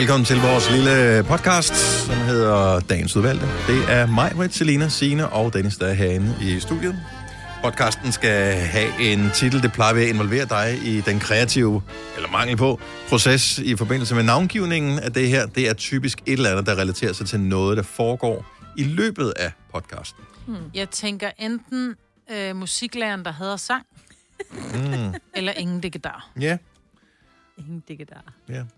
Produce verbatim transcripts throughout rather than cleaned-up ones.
Velkommen til vores lille podcast, som hedder Dagens Udvalgte. Det er mig, Britt, Selina, Signe og Dennis, der er herinde i studiet. Podcasten skal have en titel, det plejer ved at involvere dig i den kreative, eller mangel på, proces i forbindelse med navngivningen af det her. Det er typisk et eller andet, der relaterer sig til noget, der foregår i løbet af podcasten. Hmm. Jeg tænker enten øh, musiklæreren, der hader sang, mm. eller ingen digedar. Ja. Yeah. Ingen digedar. Ja. Yeah.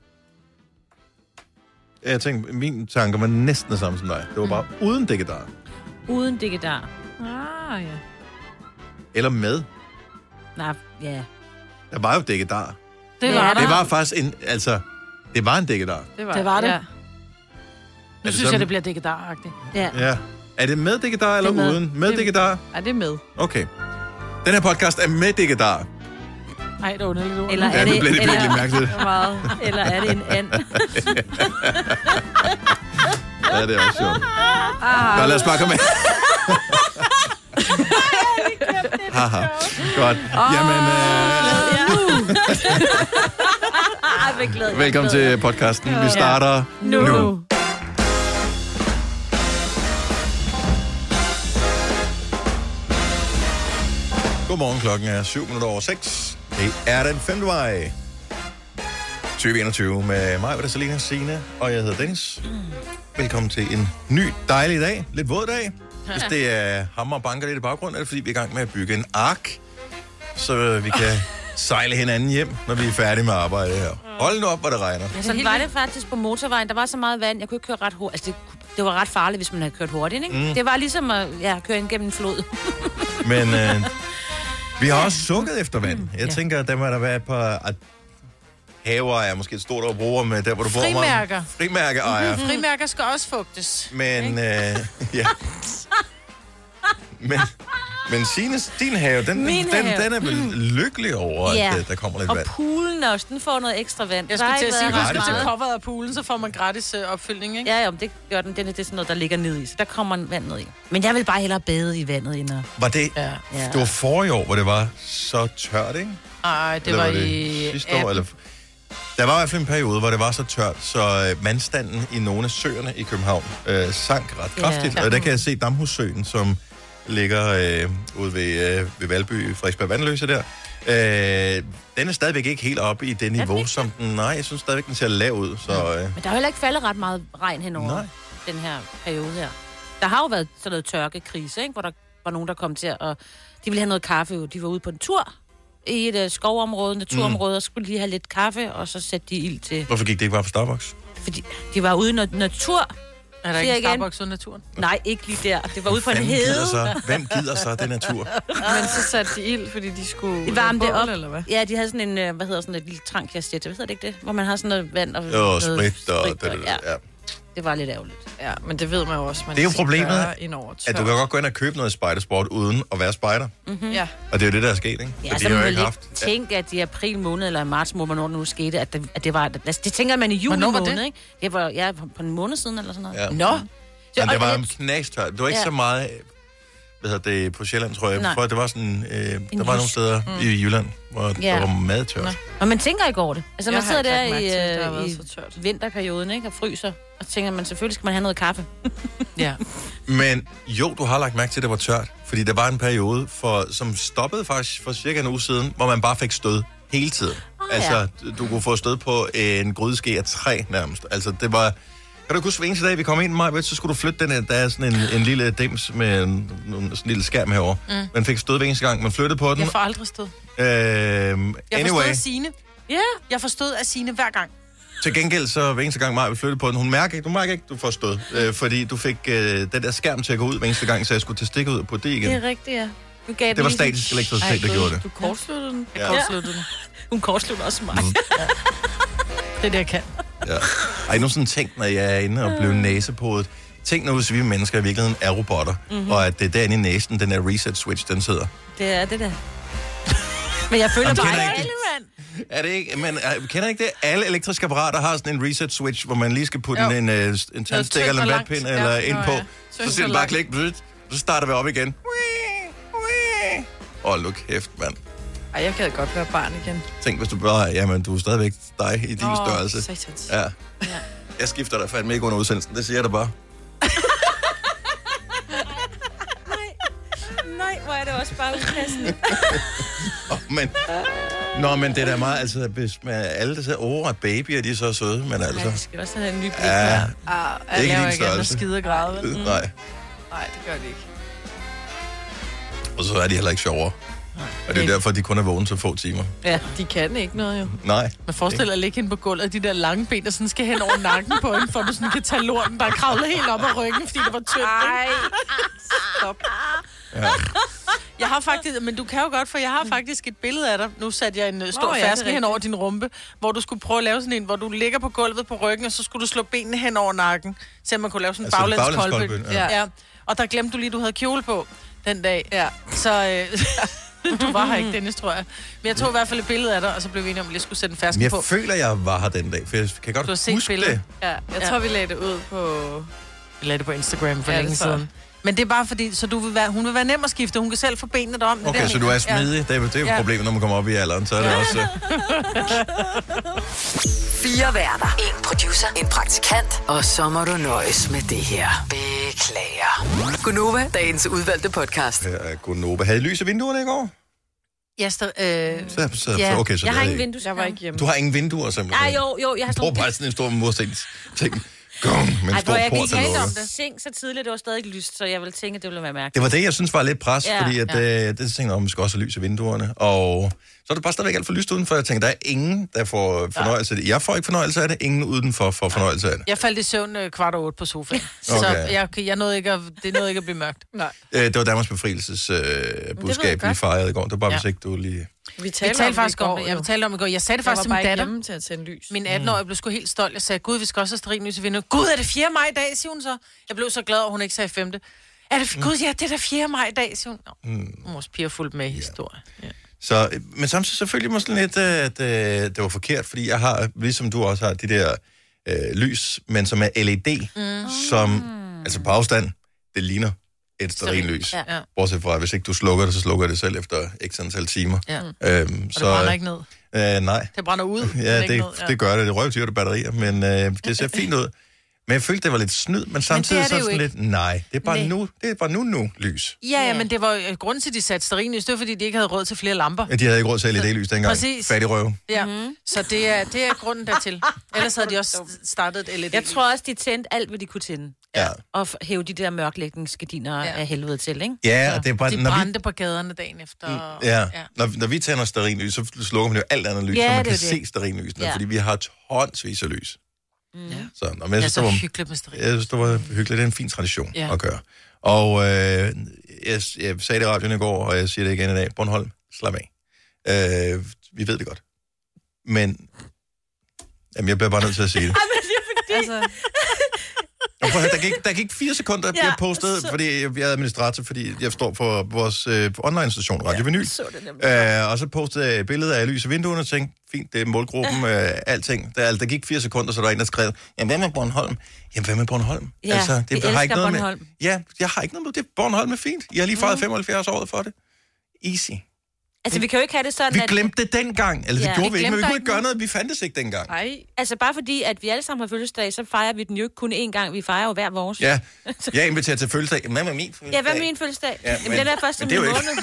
Jeg tænkte, mine tanker var næsten det samme som dig. Det var bare mm. uden digedar. Uden digedar. Ah, ja. Eller med. Nej, ja. Der var jo digedar. Det var ja, der. Det var faktisk en, altså, det var en digedar. Det var det. Var det. Ja. Nu det synes så... jeg, det bliver digedar-agtigt. Ja. Ja. Er det med digedar eller med. uden? Med det... digedar? Ja, det er med. Okay. Den her podcast er med digedar. Nej, det er underligt ord. Eller er ja, det, det bliver det eller, virkelig mærkeligt. Meget. Eller er det en and? Ja, det er også sjovt. Ah. Godt, lad os bare komme med. Haha, godt. Oh, Jamen, øh... ja. velkommen til podcasten. Vi starter nu. nu. Godmorgen, klokken er syv minutter over seks. Det er den femte maj. tyve enogtyve med mig, hvor det er Selina, Signe, og jeg hedder Dennis. Velkommen til en ny dejlig dag. Lidt våd dag. Hvis det er hammer og banker lidt i baggrunden, er det fordi, vi er i gang med at bygge en ark, så vi kan sejle hinanden hjem, når vi er færdige med arbejde her. Hold nu op, hvor det regner. Ja, sådan var det faktisk på motorvejen. Der var så meget vand, jeg kunne ikke køre ret hurtigt. Altså, det, det var ret farligt, hvis man havde kørt hurtigt, ikke? Mm. Det var ligesom at ja, køre ind gennem en flod. Men øh, vi har også sukket efter vand. Jeg ja. tænker, at der må der være et par... Haver er måske et stort ord bruger med der, hvor du bor. Frimærker. Frimærker ejer. Mm-hmm. Frimærker skal også fugtes. Men, øh, ja. Men, men Sines, din have, den, den, have. den er vel lykkelig over, ja. at der kommer lidt og vand. Og poolen også, den får noget ekstra vand. Jeg skulle til at sige, at hvis man til coveret af poolen, så får man gratis øh, opfyldning, ikke? Ja, ja, det gør den. Det er, det er sådan noget, der ligger ned i, så der kommer vand ned i. Men jeg vil bare hellere bade i vandet, end at... Var det... Ja. Det var forrige år, hvor det var så tørt, ikke? Nej, det eller var, var det i... sidste år, eller... Der var i hvert fald en periode, hvor det var så tørt, så vandstanden i nogle af søerne i København øh, sank ret kraftigt. Ja. Og der kan jeg se Damhussøen, som ligger øh, ude ved, øh, ved Valby, Frederiksberg Vandløse der. Øh, den er stadigvæk ikke helt oppe i det niveau, som den... Nej, jeg synes stadigvæk, den ser lav ud. Så, øh. Men der har heller ikke faldet ret meget regn henover Nej. den her periode her. Der har jo været sådan noget tørkekrise, ikke? Hvor der var nogen, der kom til at... Og de ville have noget kaffe, de var ude på en tur i et uh, skovområde, naturområde, mm. og skulle lige have lidt kaffe, og så sætte de ild til... Hvorfor gik det ikke bare på Starbucks? Fordi de var ude i noget natur. Er der ikke en Starbucks ude i naturen? Nej, ikke lige der. Det var ude på en hede. Gider så? Hvem gider så det natur? Men så satte de ild, fordi de skulle... Varme det op. Eller hvad? Ja, de havde sådan en, hvad hedder sådan et lille trankjastet. Hvad hedder det ikke det? Hvor man har sådan noget vand og... Jo, sprit og... sprit, og det, ja. ja. Det var lidt ærgerligt. Ja, men det ved man jo også. Man det er jo problemet, at du kan godt gå ind og købe noget spejdersport uden at være spejder. Mm-hmm. Ja. Og det er jo det, der er sket, ikke? Ja, så man ville ikke tænke, at i april måned eller marts måned, hvornår det nu skete, at det, at det var... Altså, det tænker man i juli måned, det? ikke? Det var ja, på en måned siden eller sådan noget. Ja. Nå! Men det var en knastørt. Det var ikke ja. så meget... Hvad hedder det, på Sjælland, tror jeg. For det var sådan... Øh, der var nogle steder mm. i Jylland, hvor ja. der var meget tørt. Og man tænker ikke over det. Altså, jeg man sidder der i, i, i vinterperioden, ikke? Og fryser. Og tænker man, selvfølgelig skal man have noget kaffe. Ja. Men jo, du har lagt mærke til, at det var tørt. Fordi der var en periode, for, som stoppede faktisk for cirka en uge siden, hvor man bare fik stød hele tiden. Oh, altså, ja. du kunne få stød på en grydeske af træ nærmest. Altså, det var... Kan du huske, hver eneste dag, vi kom ind, Maja, så skulle du flytte den, der er sådan en, en lille dims med en, en, sådan en lille skærm herovre. Mm. Man fik stød hver eneste gang, man flyttede på den. Jeg får aldrig stød. Øh, jeg anyway. forstod af Signe. Ja. Yeah. Jeg forstod af Signe hver gang. Til gengæld, så hver eneste gang, Maja flyttede på den, hun mærker ikke, du mærker ikke, du får stød. Øh, fordi du fik øh, den der skærm til at gå ud hver eneste gang, så jeg skulle til stik ud på det igen. Det er rigtigt, ja. Du gav det var statisk elektricitet, der gjorde det. Du kortsluttede den. Jeg kortsluttede den. Hun kortsluttede også mig. Mm. Ja. Det er det, jeg kan. Ja. Ej, nu sådan tænkt, når jeg er inde og blev næsepodet. Tænk nu, hvis vi mennesker i virkeligheden er robotter, mm-hmm. og at det er derinde i næsen, den der reset switch, den sidder. Det er det der. Men jeg føler bare ikke alle, mand. Er det ikke, men uh, kender ikke det? Alle elektriske apparater har sådan en reset switch, hvor man lige skal putte en, uh, en tandstik eller en vatpind ja. eller ind på. Ja. Så, så siger den bare klik, så starter vi op igen. Åh, oh, look kæft, mand. Ej, jeg gad godt være barn igen. Tænk, hvis du bare, jamen, du er stadigvæk dig i din oh, størrelse. Satans. Ja. Ja. Jeg skifter dig fandme ikke under udsendelsen, det siger jeg da bare. Nej, hvor er det også bare upassende. oh, men, Nå, men det er da meget, altså, hvis man, alle der siger, åh, oh, babyer, de er så søde, men altså... Ja, de skal også have en ny blik. Ja, Ah, det er ikke din størrelse. Skide og græde. Mm. Nej. Nej, det gør det ikke. Og så er de heller ikke sjovere. Og det er derfor, de kun er vågne så få timer. Ja, de kan ikke noget jo. Nej. Man forestiller dig at ligge hende på gulvet, og de der lange ben, der sådan skal hen over nakken på hende, for du sådan kan tage lorten, der er kravlet helt op ad ryggen, fordi det var tyndt. Ej, stop. Ja. Jeg har faktisk, men du kan jo godt, for jeg har faktisk et billede af dig. Nu satte jeg en uh, stor Nå, oh, ja, ferske hen over din rumpe, hvor du skulle prøve at lave sådan en, hvor du ligger på gulvet på ryggen, og så skulle du slå benene hen over nakken, så man kunne lave sådan en Altså, baglæns baglæns koldbøn. koldbøn, ja. Ja. Og der glemte du lige, at du havde kjole på den dag. Ja. Så øh, du var her ikke, Dennis, tror jeg. Men jeg tog i hvert fald et billede af dig, og så blev vi enige om, at jeg skulle sætte en ferske Men jeg på. føler, jeg var her den dag, for jeg kan godt Du har set huske billedet. det. Ja, jeg Ja. tror, vi lagde det ud på... Jeg lagde det på Instagram for Ja, længe det tror jeg. siden. Men det er bare fordi, så du vil være, hun vil være nem at skifte. Hun kan selv få benene derom. Det Okay, der så du er smidig. Det er, det er jo Ja. problemet, når man kommer op i alderen. Så er det Ja. også... Uh... Fire værter. En producer. En praktikant. Og så må du nøjes med det her. Beklager. Gunova, dagens udvalgte podcast. Her er Gunova. Havde I lys i vinduerne i går? Ja, så, øh, Så, så, Ja. okay, så Jeg det har er ingen ikke- vindue. Jeg var ikke hjemme. Du har ingen vinduer, simpelthen? Nej, jo, jo, jeg har Jeg sådan tror nogle... bare sådan en stor murstens ting. Gong, med en Ej, stor hvor jeg port, gik der helt lukker. om det. Seng så tidligt, det var stadig lyst, så jeg ville tænke, at det ville være mærkeligt. Det var det, jeg synes var lidt pres, Ja, fordi at, ja. øh, det tænkte jeg, om vi skal også have lys i vinduerne. Og så er det bare stadigvæk alt for lyst udenfor. Jeg tænker, der er ingen, der får fornøjelse af det. Jeg får ikke fornøjelse af det, ingen udenfor får fornøjelse af det. jeg faldt i søvn øh, kvart over otte på sofaen. Så Okay. jeg, jeg nåede ikke at, det nåede ikke at blive mørkt. Nej. Øh, det var Danmarks befrielses øh, budskab, vi godt. fejrede i går. Det var bare, Ja. hvis ikke du lige... Vi Vi talte, talte faktisk om om det. det. Jeg talte om det i går. Jeg sagde det Jeg faktisk var til bare min ikke datter. hjemme til at tænde lys. Min atten-årige blev sgu helt stolt. Jeg sagde, gud, vi skal også have stearinlys i vinduet. Gud, er det fjerde maj i dag, siger hun så. Jeg blev så glad, at hun ikke sagde femte. Er det, gud, ja, det er da fjerde maj i dag, siger hun. Nå, Mm. vores piger fulgte med i historien. Ja. Så, øh, men samtidig selvfølgelig måske lidt, øh, at øh, det var forkert, fordi jeg har, ligesom du også har, de der øh, lys, men som er L E D, mm. som, altså på afstand, det ligner et stearinlys. Ja. Ja. Bortset fra, at hvis ikke du slukker det, så slukker det selv efter x antal timer. Ja. Øhm, Og det så, brænder ikke ned. øh, nej, Det brænder ud. men ja, ikke det, ned, ja. det gør det. Det røvtyrte batterier, men øh, det ser fint ud. Men jeg følte, det var lidt snyd, men samtidig det er så det jo sådan ikke. lidt, nej, det er bare Nej. nu, det er bare nu nu lys. Ja, ja, Ja. men det var jo grunden til, at de satte stearinlys. Det var, fordi de ikke havde råd til flere lamper. Ja, de havde ikke råd til L E D-lys dengang. Præcis. Fattig røv. Ja. Mm-hmm. Så det er, det er grunden dertil. Ellers havde de også startet et L E D. Jeg tror også, de tændte alt, hvad de kunne tænde. Ja. Og f- hæve de der mørklægningsgardiner Ja. ja. af helvede til, ikke? Ja, og det er bare, De når vi brændte på gaderne dagen efter. Ja, ja. når, når vi tænder stearinlys, så slukker man jo alt andet lys, Ja, så man det kan er se det. stearinlysene, Ja. fordi vi har tonsvis af lys. Mm. Så, når man, Ja, jeg, synes, så det var, hyggeligt med stearin. jeg synes, det var hyggeligt. Det er en fin tradition Ja. at gøre. Og øh, jeg, jeg sagde det i radioen i går, og jeg siger det igen i dag. Bornholm, slap af. Øh, vi ved det godt. Men jamen, jeg bliver bare nødt til at sige det. Altså, Og prøv at høre, der gik, der gik fire sekunder, at jeg Ja, postede, så- fordi jeg er administrator, fordi jeg står for vores øh, online-station, Radio Vinyl. Så det nemlig. Øh, og så postede jeg et billede af lys i vinduerne og tænkte, fint, det er målgruppen, øh, alting. Der, der gik fire sekunder, så der var en, der skrev, jamen hvad med Bornholm? Jamen hvad med Bornholm? Ja, vi elsker noget Bornholm. med. Ja, jeg har ikke noget med det. Bornholm er fint. Jeg har lige fejret femoghalvfjerds året for det. Easy. Altså, vi kan jo ikke have det sådan, Vi at... glemte det dengang. Eller det Ja, gjorde vi vi ikke, men vi glemte kunne ikke ikke gøre noget. Vi fandtes ikke dengang. nej. Altså, bare fordi, at vi alle sammen har fødselsdag, så fejrer vi den jo ikke kun én gang. Vi fejrer jo hver vores. Ja, jeg inviterer til fødselsdag. Jamen, hvad med min fødselsdag? Ja, hvad med min fødselsdag? Ja, Ja, men- Jamen, den er først men om det er en jo måned.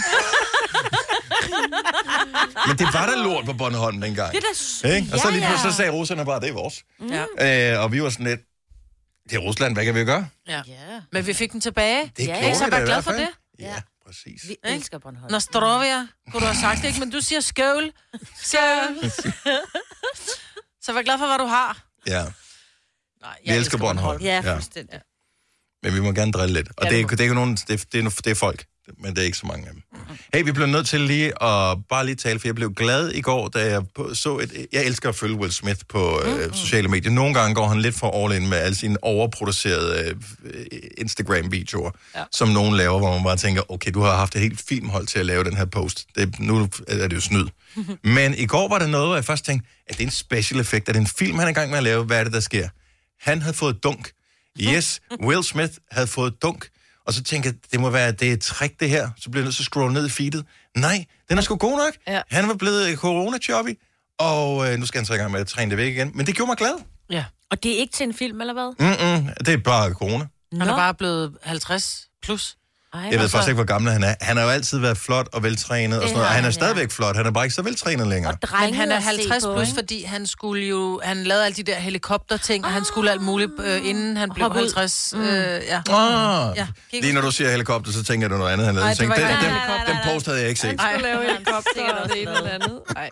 Men det var da lort på Bornholm dengang. Det er da... s- Ikke? Og så lige ja, pludselig ja. så sagde russerne bare, det er vores. Ja. Øh, og vi var sådan lidt, det er Rusland, hvad kan vi gøre? Ja. Ja, Men vi fik den tilbage. Det Ja, gjorde ikke så vi bare da i glad hvert for fald. det? Ja, præcis. vi elsker Bornholm. Nostrovia, kunne du have sagt det, ikke? Men du siger skål. Skål. Så vær glad for, hvad du har. Ja, Nej, vi elsker Bornholm. Ja, Ja. fuldstændig. Men vi må gerne drille lidt. Og Ja, det, det er, må- det er ikke nogen, det, er- det, er, det er folk, men det er ikke så mange af dem. Hey, vi blev nødt til lige at bare lige tale, for jeg blev glad i går, da jeg på- så et... Jeg elsker at følge Will Smith på øh, sociale medier. Nogle gange går han lidt for all in med alle sine overproducerede øh, Instagram-videoer, ja. som nogen laver, hvor man bare tænker, okay, du har haft et helt filmhold til at lave den her post. Det, nu er det jo snyd. Men i går var der noget, hvor jeg først tænkte, at det er en special effekt, er det en film, han er i gang med at lave? Hvad er det, der sker? Han havde fået dunk. Yes, Will Smith havde fået dunk. Og så tænkte jeg, det må være, det er et trick, det her. Så blev jeg nødt til at scrolle ned i feedet. Nej, den er sgu god nok. Ja. Han var blevet corona-choppy, og øh, nu skal han så i gang med at træne det væk igen. Men det gjorde mig glad. Ja. Og det er ikke til en film, eller hvad? Mm-mm, det er bare corona. Han er bare blevet halvtreds plus. Ej, Jeg ved altså, faktisk ikke, hvor gammel han er. Han har jo altid været flot og veltrænet og sådan noget. har Han er han, stadigvæk ja. flot. Han er bare ikke så veltrænet længere. og drenge Men han er at se halvtreds på, plus, ikke? fordi han skulle jo... Han lavede alle de der helikopterting, og han skulle alt muligt, øh, inden han blev Hoppe ud. halvtreds. Øh, ja. Ah, Ja, kig. lige når du siger helikopter, så tænker du noget andet, han lavede. Ej, Jeg tænkte, det var den, ikke den, helikopter. den post havde jeg ikke set. Han skulle lave Ej, helikopter sikkert og også det ene eller lavet. andet. Ej.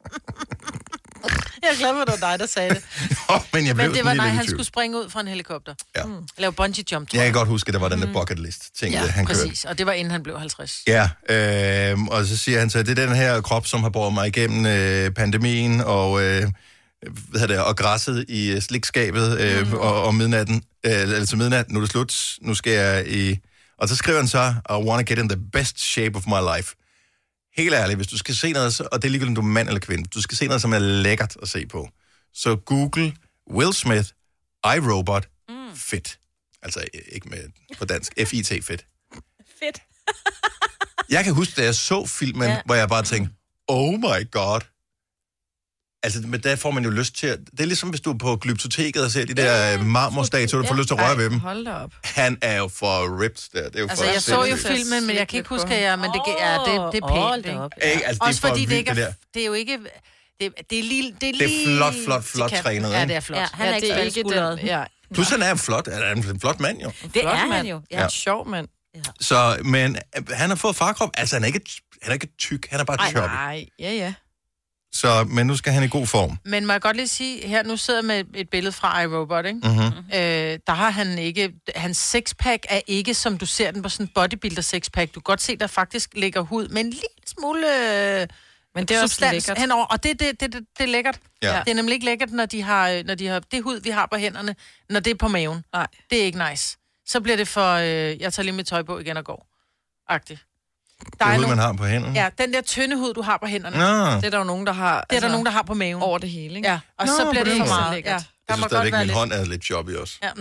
Jeg er glad for, at det var dig, der sagde det. Oh, men jeg blev Men det var, sådan nej, lige han lidt i tvivl. skulle springe ud fra en helikopter. Ja. Mm. Lave bungee jump, tror Jeg jeg. kan godt huske, at der var den der bucket list ting, Ja, han kørte. præcis. Og det var inden han blev halvtreds. Ja, øh, og så siger han så, at det er den her krop, som har båret mig igennem øh, pandemien og, øh, hvad hedder det, og græsset i øh, slikskabet øh, mm. og, og midnatten, øh, eller til midnat, nu er det slut, nu skal jeg i... Og så skriver han så, I wanna get in the best shape of my life. Helt ærligt, hvis du skal se noget, og det er ligegyldigt, om du er mand eller kvinde, du skal se noget, som er lækkert at se på, så Google Will Smith, iRobot, mm. fit. Altså ikke med på dansk, F I T, fit. Fedt. Jeg kan huske, da jeg så filmen, ja. hvor jeg bare tænkte, oh my god. Altså, men der får man jo lyst til at... Det er ligesom, hvis du er på Glyptoteket og ser de der ja, marmorstatuer, du får lyst til at røre ved dem. Hold da op. Han er jo for ripped der. Det er jo Altså, for jeg så jo sindssygt. filmen, men jeg kan ikke huske, at jeg... Men det, ja, det, det er Hold pænt, da ikke? op. Ikke? Altså, Også det er for fordi det vildt, ikke det er... der. Det er jo ikke... Det, det er lige... Det er, Det er lige flot, flot, flot til kanten. trænet, Ja, ikke? det er flot. Ja, han er Ja, ikke det er ikke smalskuldret. den... Ja. Plus han er flot. Han er en flot mand, jo. Det Flot er han mand. jo. Ja. Ja. En sjov mand. Så, men øh, han har fået farkrop. Altså, han er ikke, han er ikke tyk. Han er bare choppy. Nej, ja, ja. Så, men nu skal han i god form. Men må jeg godt lige sige, her nu sidder jeg med et billede fra iRobot, ikke? Mm-hmm. Øh, der har han ikke... Hans sixpack er ikke, som du ser den på sådan en bodybuilder sixpack. Du kan godt se, der faktisk ligger hud med en lille smule øh, Men det er også substans lækkert. henover. Og det, det, det, det, det er lækkert. Ja. Det er nemlig ikke lækkert, når de har, når de har det hud, vi har på hænderne, når det er på maven. Nej. Det er ikke nice. Så bliver det for... Øh, jeg tager lige mit tøj på igen og går. Agtigt. Der Det er hud, man nogle, har på hænderne. ja, den der tynde hud, du har på hænderne, Nå. Det er der jo nogen, der har... det er der nogen, der har på maven. Over det hele, ikke? Ja, og Nå, så bliver på det den for måde. meget. Lækkert. Ja, Jeg der synes må stadigvæk, godt være min lidt... hånd er lidt choppy også. Ja.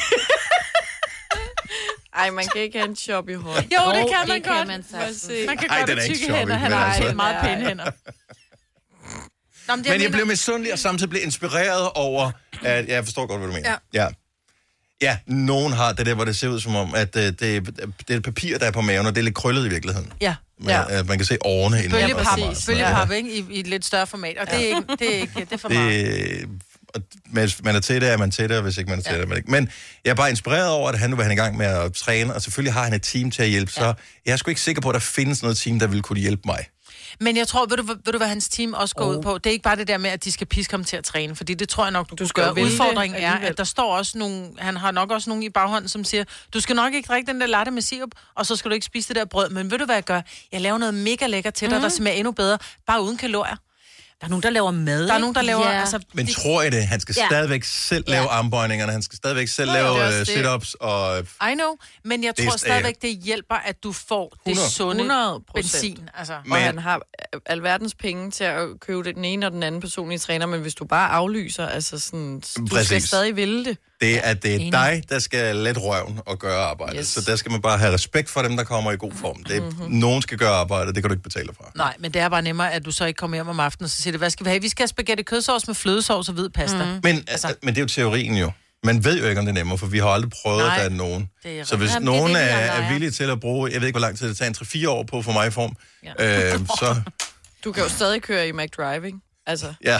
Ej, man kan ikke have en shop i hånden. Jo, det Jo, kan man det kan godt. man Må sagtens. se. Man kan Ej, godt den er have ikke tykke choppy, hænder. Han men har altså- meget Ja, pæne ja. hænder. Nå, men det, Men jeg mener- blev misundelig og samtidig blev inspireret over, at jeg forstår godt, hvad du mener. Ja. Ja. Ja, nogen har det der, hvor det ser ud som om, at øh, det, det er et papir, der er på maven, og det er lidt krøllet i virkeligheden. Ja, Men, Ja. at man kan se årene inden. bølgepap, præcis. bølgepap, ikke? I, I et lidt større format. Og det er ikke, det er ikke, det er for meget. Det, og hvis man er til det, er man til det, og hvis ikke man er til Ja. det, er man ikke. Men jeg er bare inspireret over, at han nu vil han i gang med at træne, og selvfølgelig har han et team til at hjælpe, så jeg er sgu ikke sikker på, at der findes noget team, der vil kunne hjælpe mig. Men jeg tror, ved du, ved du, hvad hans team også går oh. ud på? Det er ikke bare det der med, at de skal piske ham til at træne, fordi det tror jeg nok, du, du skal gøre. ville det Udfordringen er, alligevel. at der står også nogle, han har nok også nogle i baghånden, som siger, du skal nok ikke drikke den der latte med sirup, og så skal du ikke spise det der brød. Men ved du, hvad jeg gør? Jeg laver noget mega lækkert til dig, mm. der smager endnu bedre, bare uden kalorier. Der er nogen, der laver mad. Der er nogen, der laver... Ja. Altså, Men de- tror jeg det? Han skal Ja. stadigvæk selv lave armbøjningerne, han skal stadigvæk selv Nå, ja, lave det er også øh, det. sit-ups, og I know, men jeg Det er- tror stadigvæk, det hjælper, at du får det hundrede. sunde hundrede procent. benzin. Altså. Men- Og han har alverdens penge til at købe den ene og den anden personlige træner, men hvis du bare aflyser, altså sådan, du skal Præcis. stadig ville det. det er, at det er Enig. dig, der skal lette røven og gøre arbejdet. Yes. Så der skal man bare have respekt for dem, der kommer i god form. Det er, mm-hmm. Nogen skal gøre arbejdet, det kan du ikke betale for. Nej, men det er bare nemmere, at du så ikke kommer hjem om aftenen, og så siger det, hvad skal vi have? Vi skal have spaghetti kødsovs med flødesovs og hvid pasta. Mm. Men, altså, men det er jo teorien jo. Man ved jo ikke, om det er nemmere, for vi har aldrig prøvet, Nej, at der er nogen. det er Så hvis Jamen, det er nogen det, er, vi andre er er. villige til at bruge, jeg ved ikke, hvor lang tid det tager, en tre fire år på at få mig i form, ja. øh, så Du kan jo stadig køre i McDriving. Altså, ja.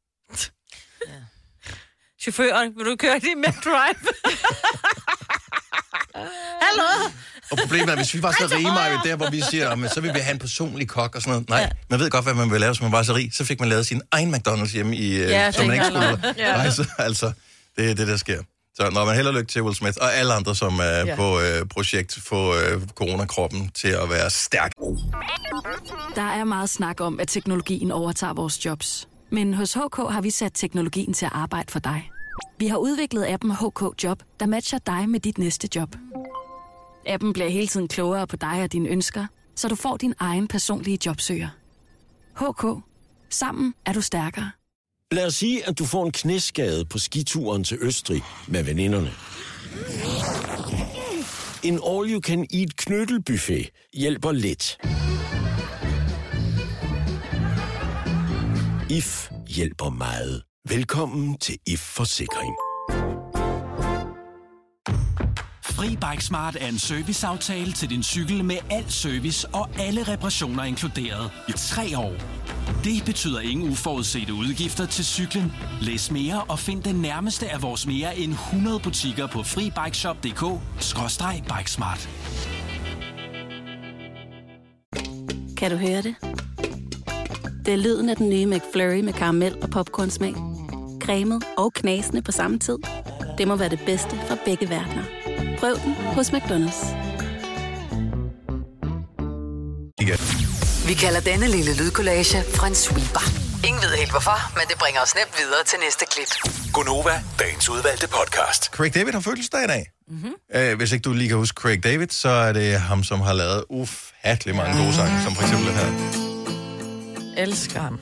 Chaufføren, vil du køre det med drive? Hallo? Og problemet er, hvis vi var så rige, Maja, der hvor vi siger, men så vil vi have en personlig kok og sådan noget. Nej, ja. Man ved godt, hvad man vil lave, hvis man var så rig. Så fik man lavet sin egen McDonald's hjemme, i, Ja, ja, som man ikke det er skulle. Ja. Nej, så, altså, det er det, der sker. Så når man held og lykke til Will Smith og alle andre, som er ja. Ja. på øh, projekt, få øh, coronakroppen til at være stærk. Der er meget snak om, at teknologien overtager vores jobs. Men hos H K har vi sat teknologien til at arbejde for dig. Vi har udviklet appen H K Job, der matcher dig med dit næste job. Appen bliver hele tiden klogere på dig og dine ønsker, så du får din egen personlige jobsøger. H K. Sammen er du stærkere. Lad os sige, at du får en knæskade på skituren til Østrig med veninderne. En all-you-can-eat knyttelbuffet hjælper lidt. I F hjælper meget. Velkommen til I F Forsikring. Fri Bike Smart er en serviceaftale til din cykel med al service og alle reparationer inkluderet i tre år. Det betyder ingen uforudsete udgifter til cyklen. Læs mere og find den nærmeste af vores mere end hundrede butikker på fri bike shop punktum d k skråstreg bikesmart. Kan du høre det? Det er lyden af den nye McFlurry med karamel og popcornsmag. Cremet og knasende på samme tid. Det må være det bedste fra begge verdener. Prøv den hos McDonald's. Igen. Vi kalder denne lille lydkollage en sweeper. Ingen ved helt hvorfor, men det bringer os nemt videre til næste klip. Gonova, dagens udvalgte podcast. Craig David har fødselsdag i dag. Mm-hmm. Uh, hvis ikke du lige kan huske Craig David, så er det ham, som har lavet ufattelig mange gode sange, som for eksempel den her. Elsker ham.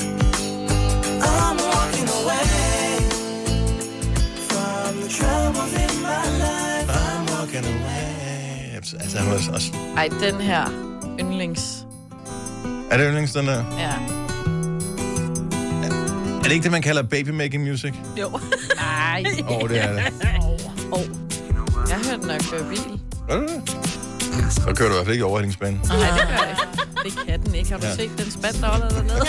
Altså, han var også... Ej, den her yndlings. Er det yndlings, den der? Ja. Er det ikke det, man kalder baby-making music? Jo. Nej. Åh, oh, det er det. Oh. Jeg har hørt den, når jeg kører bil. Er det det? Så kører du i hvert fald ikke overhældingsbanen. Nej, det gør jeg. Det kan den ikke. Har du ja. set den spand, der holder dernede?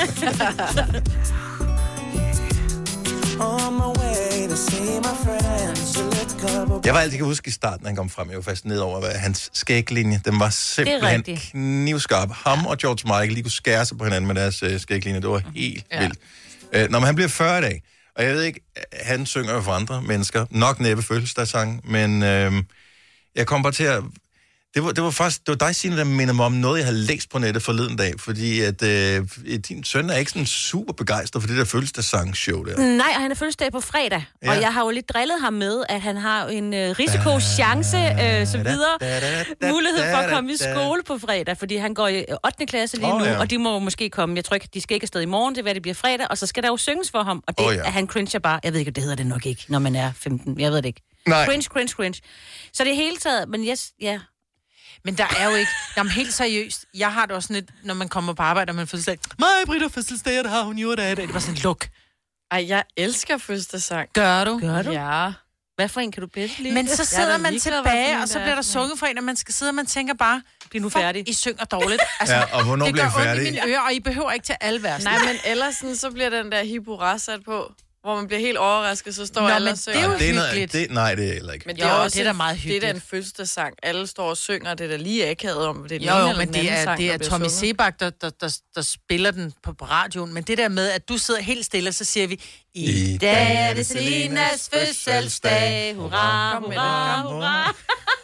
Jeg var altid kan huske i starten, han kom frem. Jeg var fast nedover, hvad hans skæglinje, den var simpelthen knivskarp. Ham og George Michael lige kunne skære sig på hinanden med deres uh, skæglinje. Det var helt ja. vildt. Uh, når man han bliver fyrre i dag, og jeg ved ikke, han synger jo for andre mennesker, nok næppe fødselsdagssang, men uh, jeg kom bare til at... Det var, det var faktisk, det var dig, Signe, der minder mig om noget, jeg havde læst på nettet forleden dag, fordi at øh, din søn er ikke sådan super begejstret for det der fødselsdagssang-show der. Nej, og han er fødselsdag på fredag, ja. Og jeg har jo lidt drillet ham med, at han har en øh, risiko, chance, øh, så videre, mulighed for at komme i skole på fredag, fordi han går i ottende klasse lige oh, nu, ja. Og de må måske komme, jeg tror ikke, de skal ikke afsted i morgen, det er, hvad det bliver fredag, og så skal der jo synges for ham, og det oh, ja. Han cringer bare, jeg ved ikke, det hedder det nok ikke, når man er femten, jeg ved det ikke. Nej. Cringe, cringe, cringe. Så det er hele taget, men yes, ja... Men der er jo ikke... Jamen helt seriøst. Jeg har det også sådan lidt, når man kommer på arbejde, og man fødselsdag. Mig, Britt, har fødselsdag, og det har hun jo i dag. Det var sådan luk. Ej, jeg elsker fødselsdagssang. Gør du? Gør du? Ja. Hvad for en kan du bedst lide? Men så sidder man tilbage, og så bliver der sunget for en, og man skal sidde, og man tænker bare... Bliv nu færdig. I synger dårligt. Altså, ja, og hvornår bliver færdig? Det gør ondt i mine ører, og I behøver ikke til alle vers. Nej, men ellers sådan, så bliver den der hippo sat på, hvor man bliver helt overrasket, så står Nå, alle men og synger. det er jo det er hyggeligt. Det, nej, det er heller ikke. Men det er, jo, også det er da meget hyggeligt. Det er da en fødselsdagssang. Alle står og synger, det er da lige akavet om, det er den jo, ene jo, eller men den det anden er, sang, det er der Tommy sunget. Sebak, der, der, der, der spiller den på, på radioen. Men det der med, at du sidder helt stille, så siger vi, i dag er det Selinas fødselsdag. Hurra, hurra, hurra.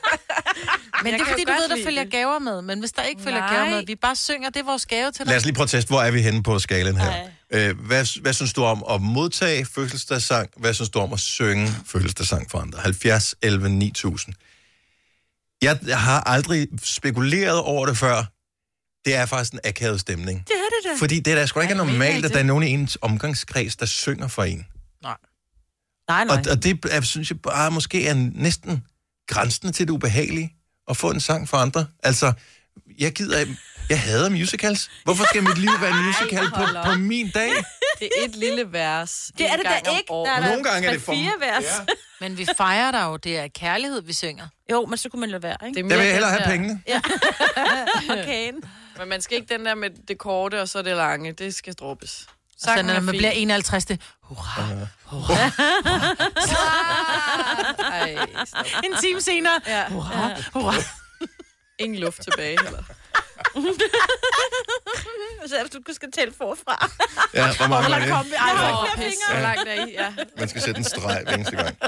Men det er fordi, du ved, der følger gaver med. Men hvis der ikke følger Nej. gaver med, vi bare synger, det er vores gave til dig. Lad os lige prøve at teste, hvor er vi henne på skalen her. Øh, hvad, hvad synes du om at modtage fødselsdagssang? Hvad synes du om at synge fødselsdagssang for andre? halvfjerds elleve ni tusind. Jeg har aldrig spekuleret over det før. Det er faktisk en akavet stemning. Det er det da. Fordi det er da sgu ikke normalt, at der er nogen i ens omgangskreds, der synger for en. Nej. Nej, nej. Og, og det er, synes jeg bare måske er næsten grænsen til det ubehagelige at få en sang for andre. Altså, jeg gider... Jeg hader musicals. Hvorfor skal mit liv være en musical på, på min dag? Det er et lille vers. Det er det da ikke. Der er Nogle gange er det for... fire vers. Ja. Men vi fejrer der jo, det er kærlighed, vi synger. Jo, men så kunne man lade være, ikke? Der vil jeg hellere have pengene. Ja. Okay. Men man skal ikke den der med det korte, og så det lange. Det skal droppes. Så når man bliver enoghalvtreds, det... Hurra, hurra. Ej, stop. En time senere. Ja. Hurra, hurra. Ingen luft tilbage, heller. Så er det, du skal tælle forfra. Ja, hvor mange er det? Kom vi aldrig. Åh, pis. Så langt er I, ja. Man skal sætte en streg hver eneste gang.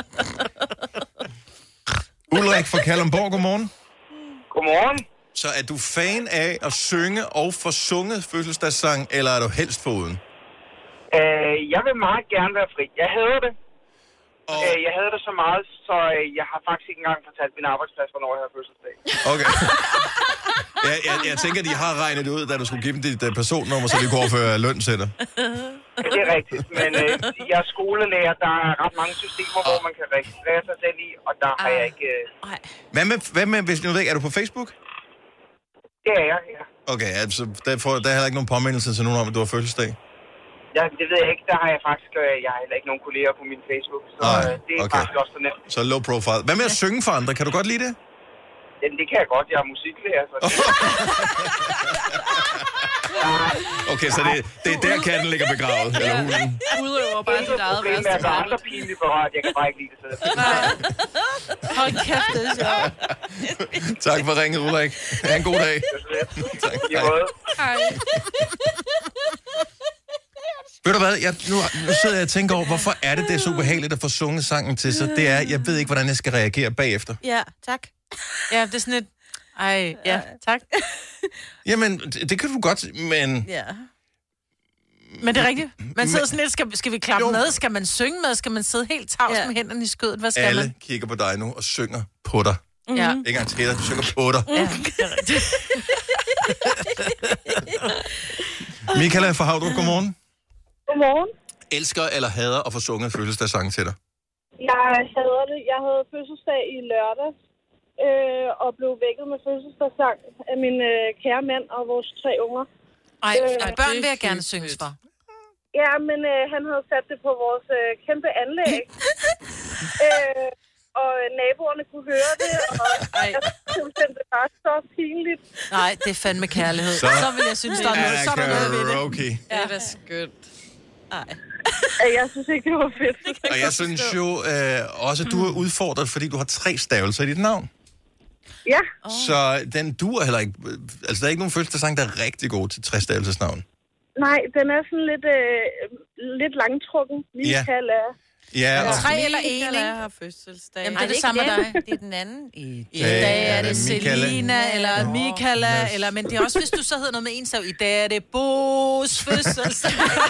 Ulrik fra Kalundborg, godmorgen. Godmorgen. Så er du fan af at synge og få sunget fødselsdagssang, eller er du helst foruden? Øh, jeg vil meget gerne være fri. Jeg hader det. Og... Øh, jeg hader det så meget, så øh, jeg har faktisk ikke engang fortalt min arbejdsplads, hvornår jeg har fødselsdag. Okay. jeg, jeg, jeg tænker, de har regnet det ud, da du skulle give dem dit uh, personnummer, så de kunne overføre løn til dig. Det er rigtigt, men øh, jeg er skolelærer. Der er ret mange systemer, hvor man kan registrere sig selv i, og der har jeg ikke... Øh... Hvad med, hvad med, hvis du ved, er du på Facebook? Det er jeg, ja. Okay, altså, der, får, der er heller ikke nogen påmindelse til nogen om, at du har fødselsdag? Ja, det ved jeg ikke. Der har jeg faktisk øh, jeg har heller ikke nogen kolleger på min Facebook. Så Nej, øh, det er okay. faktisk også så nemt. Så low profile. Hvad med at synge for andre? Kan du godt lide det? Jamen, det kan jeg godt. Jeg er musiklærer. Så det... Okay, så det, det er der, katten ligger begravet. Eller hulen. Udøver bare dit eget Problemet er, at der er andre pinlige berørt. Jeg kan bare ikke lide det. Så det Hold kæft, det er sjovt. Tak for ringet, Ulrik. Ha' en god dag. Tak. Hej. Ved du hvad, jeg, nu, nu sidder jeg og tænker over, hvorfor er det, det er så ubehageligt at få sunget sangen til sig? Det er, jeg ved ikke, hvordan jeg skal reagere bagefter. Ja, tak. Ja, det er sådan et... Ej, ja, tak. Jamen, det, det kan du godt, men... Ja. Men det er rigtigt. Man sidder sådan lidt, skal, skal vi klappe Jo. med? Skal man synge med? Skal man sidde helt tavs Ja. med hænderne i skødet? Hvad skal Alle man? kigger på dig nu og synger på dig. Ja. Ikke engang til dig, de synger på dig. Ja, det er rigtigt. Michaela fra Havdrup, godmorgen. Godmorgen. Elsker eller hader at få sunget fødselsdagssange til dig? Jeg hader det. Jeg havde fødselsdag i lørdag øh, og blev vækket med fødselsdagssang af min øh, kære mand og vores tre unger. Ej, Øh, nej, børn vil jeg gerne synges for. Ja, men øh, han havde sat det på vores øh, kæmpe anlæg. øh, og naboerne kunne høre det, og Ej. jeg synes, det var så pinligt. Nej, det er fandme kærlighed. Så- Så, så vil jeg synes, der er noget, så er der noget ved det. Okay. Det er da skønt. Jeg synes ikke, det var fedt. Og jeg synes jo øh, også, at du er udfordret, fordi du har tre stavelser i dit navn. Ja. Så den duer heller ikke. Altså, der er ikke nogen fødselsdagssang, der er rigtig god til tre stavelsesnavn. Nej, den er sådan lidt, øh, lidt langtrukken. Vi Ja. kan lade. Ja, og Tre eller en, Michaela ikke? har fødselsdag. Jamen, Ej, det er det samme med dig. Det er den anden. I I dag er det Michaela. Selina, eller Michaela, eller, men det er også, hvis du så hedder noget med en sav. I dag er det Bo's fødselsdag.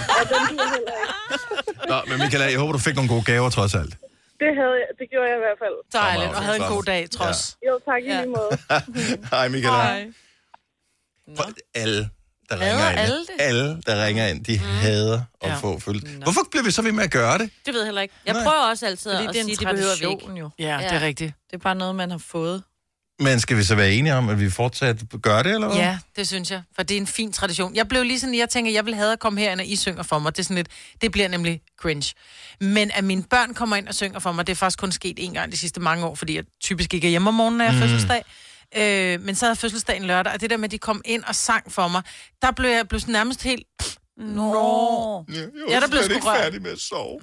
Nå, men Michaela, jeg håber, du fik nogle gode gaver trods alt. Det, havde jeg, det gjorde jeg i hvert fald. Dejligt, og havde en god dag, trods. Jo, tak i lige måde. Hej, Michaela. Hej. For alle, der Hader ringer ind. alle det? Alle, der ringer ind, de hader at Ja. få fødselsdag. Hvorfor bliver vi så ved med at gøre det? Det ved jeg heller ikke. Jeg Nej. prøver også altid Fordi at det er en sige, det behøver vi ikke. tradition jo. Ja, det er rigtigt. Det er bare noget, man har fået. Men skal vi så være enige om, at vi fortsat gør det, eller hvad? Ja, det synes jeg, for det er en fin tradition. Jeg blev lige sådan, jeg tænker, jeg vil have at komme herind, og I synger for mig. Det er sådan lidt, det bliver nemlig cringe. Men at mine børn kommer ind og synger for mig, det er faktisk kun sket en gang de sidste mange år, fordi jeg typisk ikke er hjemme om morgenen, når jeg har Mm. fødselsdag. Øh, men så havde jeg fødselsdagen lørdag, og det der med, at de kom ind og sang for mig, der blev jeg blev sådan nærmest helt... Nå. Ja, jeg Ja, der blev slet sgu ikke rørt. færdig med at sove.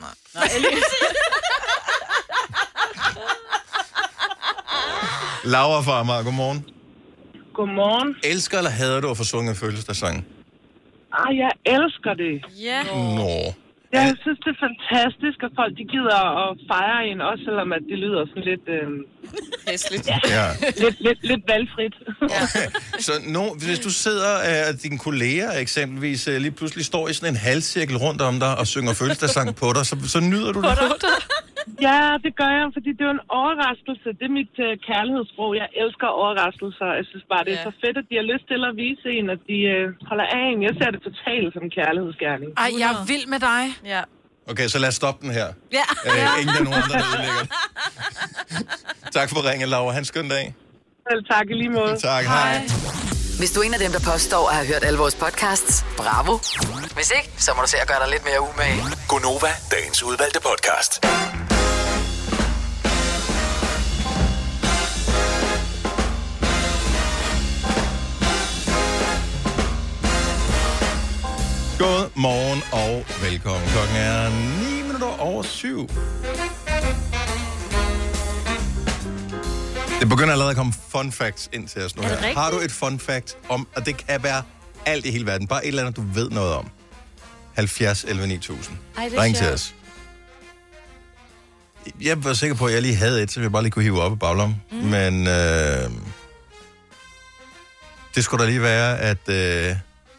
Laura fra Amager, godmorgen. Godmorgen. Elsker eller hader du at få sunget fødselsdagssang? Ah, jeg elsker det. Ja. Nå. Jeg synes, det er fantastisk, at folk de gider at fejre en, også selvom at det lyder sådan lidt, øh, Hæsligt. Ja. lidt, lidt, lidt valgfrit. Ja. Så no, hvis du sidder og uh, dine kolleger eksempelvis uh, lige pludselig står i sådan en halvcirkel rundt om dig og synger fødselsdagssang på dig, så, så nyder du det? Ja, det gør jeg, fordi det er jo en overraskelse. Det er mit uh, kærlighedssprog. Jeg elsker overraskelser. Jeg synes bare, det er Ja. så fedt, at de har lyst til at vise en, at de uh, holder af en. Jeg ser det totalt som en kærlighedsgerning. Ej, jeg er vild med dig. Ja. Okay, så lad os stoppe den her. Ja. Uh, ingen af nogen andre, der ødelægger det. Tak for ringen, Laura. Han skøn dag. Vel, tak i lige måde. Tak, hej. Hvis du er en af dem, der påstår at have hørt alle vores podcasts, bravo. Hvis ikke, så må du se at gøre dig lidt mere umage. Gonova, dagens udvalgte podcast. God morgen og velkommen. Klokken er ni minutter over syv. Det begynder allerede at komme fun facts ind til os nu Er det her. rigtigt? Har du et fun fact om, og det kan være alt i hele verden, bare et eller andet, du ved noget om. halvfjerds elleve ni tusind. Ej, det er Ring til sjovt. os. Jeg var sikker på, at jeg lige havde et, så jeg bare lige kunne hive op i baglommen. Mm. Men øh, det skulle da lige være, at øh,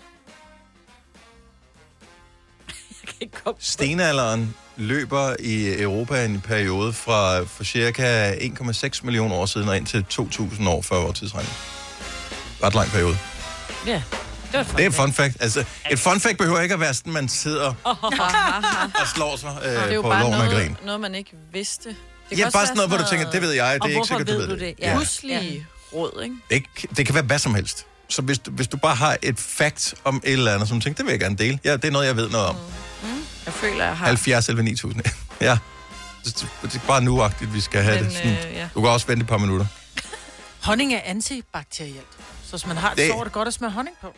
stenalderen løber i Europa en periode fra for cirka en komma seks millioner år siden og ind til to tusind år før vores tidsregning. Ret lang periode. Ja. Det var Det er et fun fact. Altså, et fun fact behøver ikke at være sådan, man sidder og slår sig Det er øh, jo på bare loven og grin. noget, noget, man ikke vidste. Det kan Ja, også bare være sådan noget, hvor du tænker, det ved jeg, det Og er ikke hvorfor sikkert, du ved ved du det. det? Ja. Huslige råd, ikke? Det, det kan være hvad som helst. Så hvis du, hvis du bare har et fact om et eller andet, som du tænker, det vil jeg gerne dele. Ja, det er noget, jeg ved noget om. Mm. Mm. Jeg føler, jeg har... halvfjerds elleve ni tusind. Ja. Det er bare nuagtigt, vi skal have Men, det. Sådan, øh, ja. Du kan også vente et par minutter. Honning er antibakterielt. Så hvis man har det, Det- så er det godt at smøre honning på.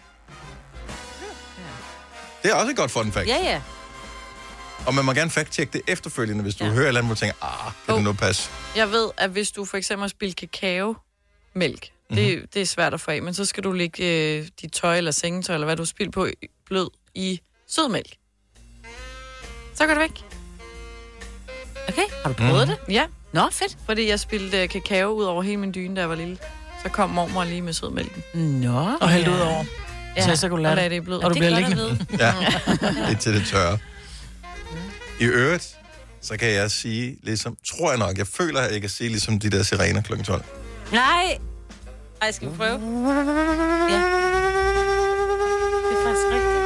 Det er også et godt fun fact. Ja, ja. Og man må gerne fact-tjekke det efterfølgende, hvis du ja. hører et eller andet, hvor du tænker, ah, kan oh. det nu passe? Jeg ved, at hvis du for eksempel har spildt kakao-mælk, mm-hmm. det, det er svært at få af, men så skal du lægge øh, dit tøj eller sengetøj, eller hvad du har spildt på, blød i sødmælk. Så går det væk. Okay, har du prøvet Mhm. mm. det? Ja. Nå, fedt. Fordi jeg spildte øh, kakao ud over hele min dyne, da jeg var lille. Så kom mormor lige med sødmælken. Nå. Og hældte ud over. Ja, Så, så kan du lade og lagde det. det i blød. Og du det bliver er godt liggende. at Ja, lidt til det tørre. I øvrigt, så kan jeg sige, ligesom, tror jeg nok, jeg føler, at jeg kan sige, ligesom de der sirener klokken tolv. Nej. Ej, skal vi prøve? Ja. Det er faktisk rigtigt.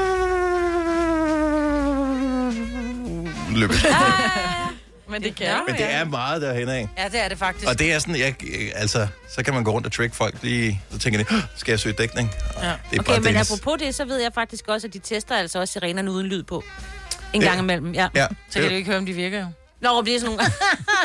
Løbet. Men det kan Men det er meget derhen af. Ja, det er det faktisk. Og det er sådan, jeg, altså, så kan man gå rundt og trick folk, de, så tænker de, skal jeg søge dækning? Ja. Det er Okay, bare men Dennis. apropos det, så ved jeg faktisk også, at de tester altså også sirenerne uden lyd på. En Ja. gang imellem, ja. Ja, Så kan du ikke høre, om de virker jo. Nå, det er sådan nogle...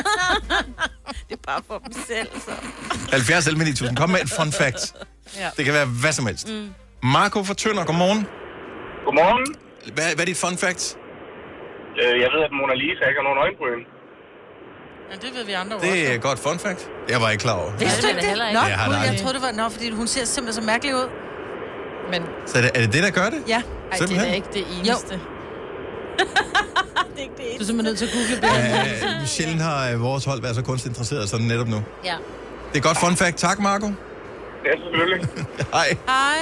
det er bare for dem selv, så. halvfjerds elleve ni tusind. Kom med et fun fact. Ja. Det kan være hvad som helst. Mm. Marco fra Tønder, godmorgen. Godmorgen. Hvad, hvad er dit fun fact? Øh, jeg ved, at Mona Lisa ikke har nogen øjenbryn. Ja, det ved vi andre Det også. er et godt fun fact. Jeg var ikke klar over. Vidste du det ikke er det? heller Nå, ikke. Jeg har gud, det jeg aldrig. troede, det var... Nå, fordi hun ser simpelthen så mærkelig ud. Men Så er det, er det det, der gør det? Ja. ej, det er Simpelthen? da ikke det eneste. Det er ikke det Du er simpelthen nødt til at google det. Ja, sjældent har øh, vores hold været så kunstinteresseret som netop nu. Ja. Det er godt fun fact. Tak, Marco. Ja, selvfølgelig. Hej. Hej.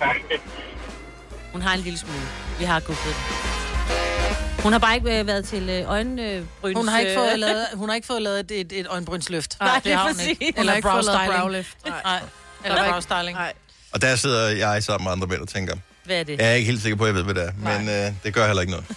Hun har en lille smule. Vi har googlet det. Hun har bare ikke øh, været til øh, øjenbryns... Hun har ikke øh, fået lavet, hun har ikke fået lavet et, et, et øjenbrynsløft. Nej, det er har hun præcis. ikke. Hun Eller har ikke brow fået lavet styling. browlift. Nej. Nej. Eller Eller brow styling. Nej. Og der sidder jeg sammen med andre mænd og tænker, Hvad er det? jeg er ikke helt sikker på, at jeg ved, hvad det er. Men øh, det gør heller ikke noget.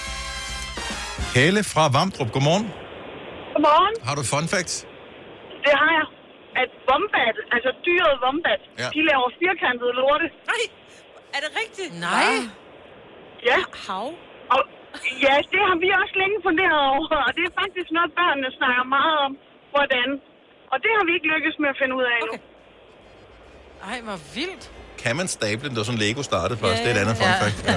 Helle fra Vamdrup, godmorgen. Godmorgen. Har du et fun fact? Det har jeg. At wombat, altså dyret wombat, Ja. de laver firkantede lorte. Nej, er det rigtigt? Nej. Ja. Hav? Og ja, det har vi også længe funderet over, og det er faktisk noget, børnene snakker meget om, hvordan. Og det har vi ikke lykkes med at finde ud af endnu. Okay. Ej, hvor vildt. Kan man stable den? Det var sådan Lego startede først. Det er et andet fun Ja. fact. Ja.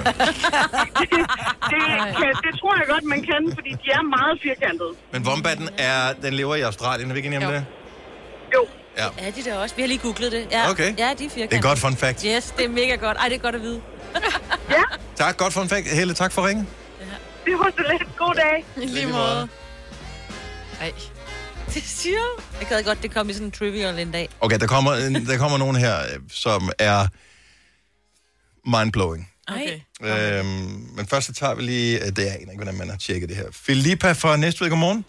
det, kan, det tror jeg godt, man kan, fordi de er meget firkantede. Men wombatten er, den lever i Australien. Er vi ikke enige om det? Jo. Ja. Er de der også? Vi har lige googlet det. Ja, Okay. Ja, de er firkantede. Det er godt fun fact. Yes, det er mega godt. Ej, det er godt at vide. Ja, Tak, godt fun fact. Helle, tak for ringen. det var så lidt. God dag. I lige måde. Ej. Det siger jeg. Jeg gad godt, det kom i sådan en trivial en dag. Okay, der kommer, der kommer nogen her, øh, som er mindblowing. Okay. Øhm, men først så tager vi lige, øh, det er ikke, hvordan man har tjekket det her. Filippa fra Næstved, godmorgen.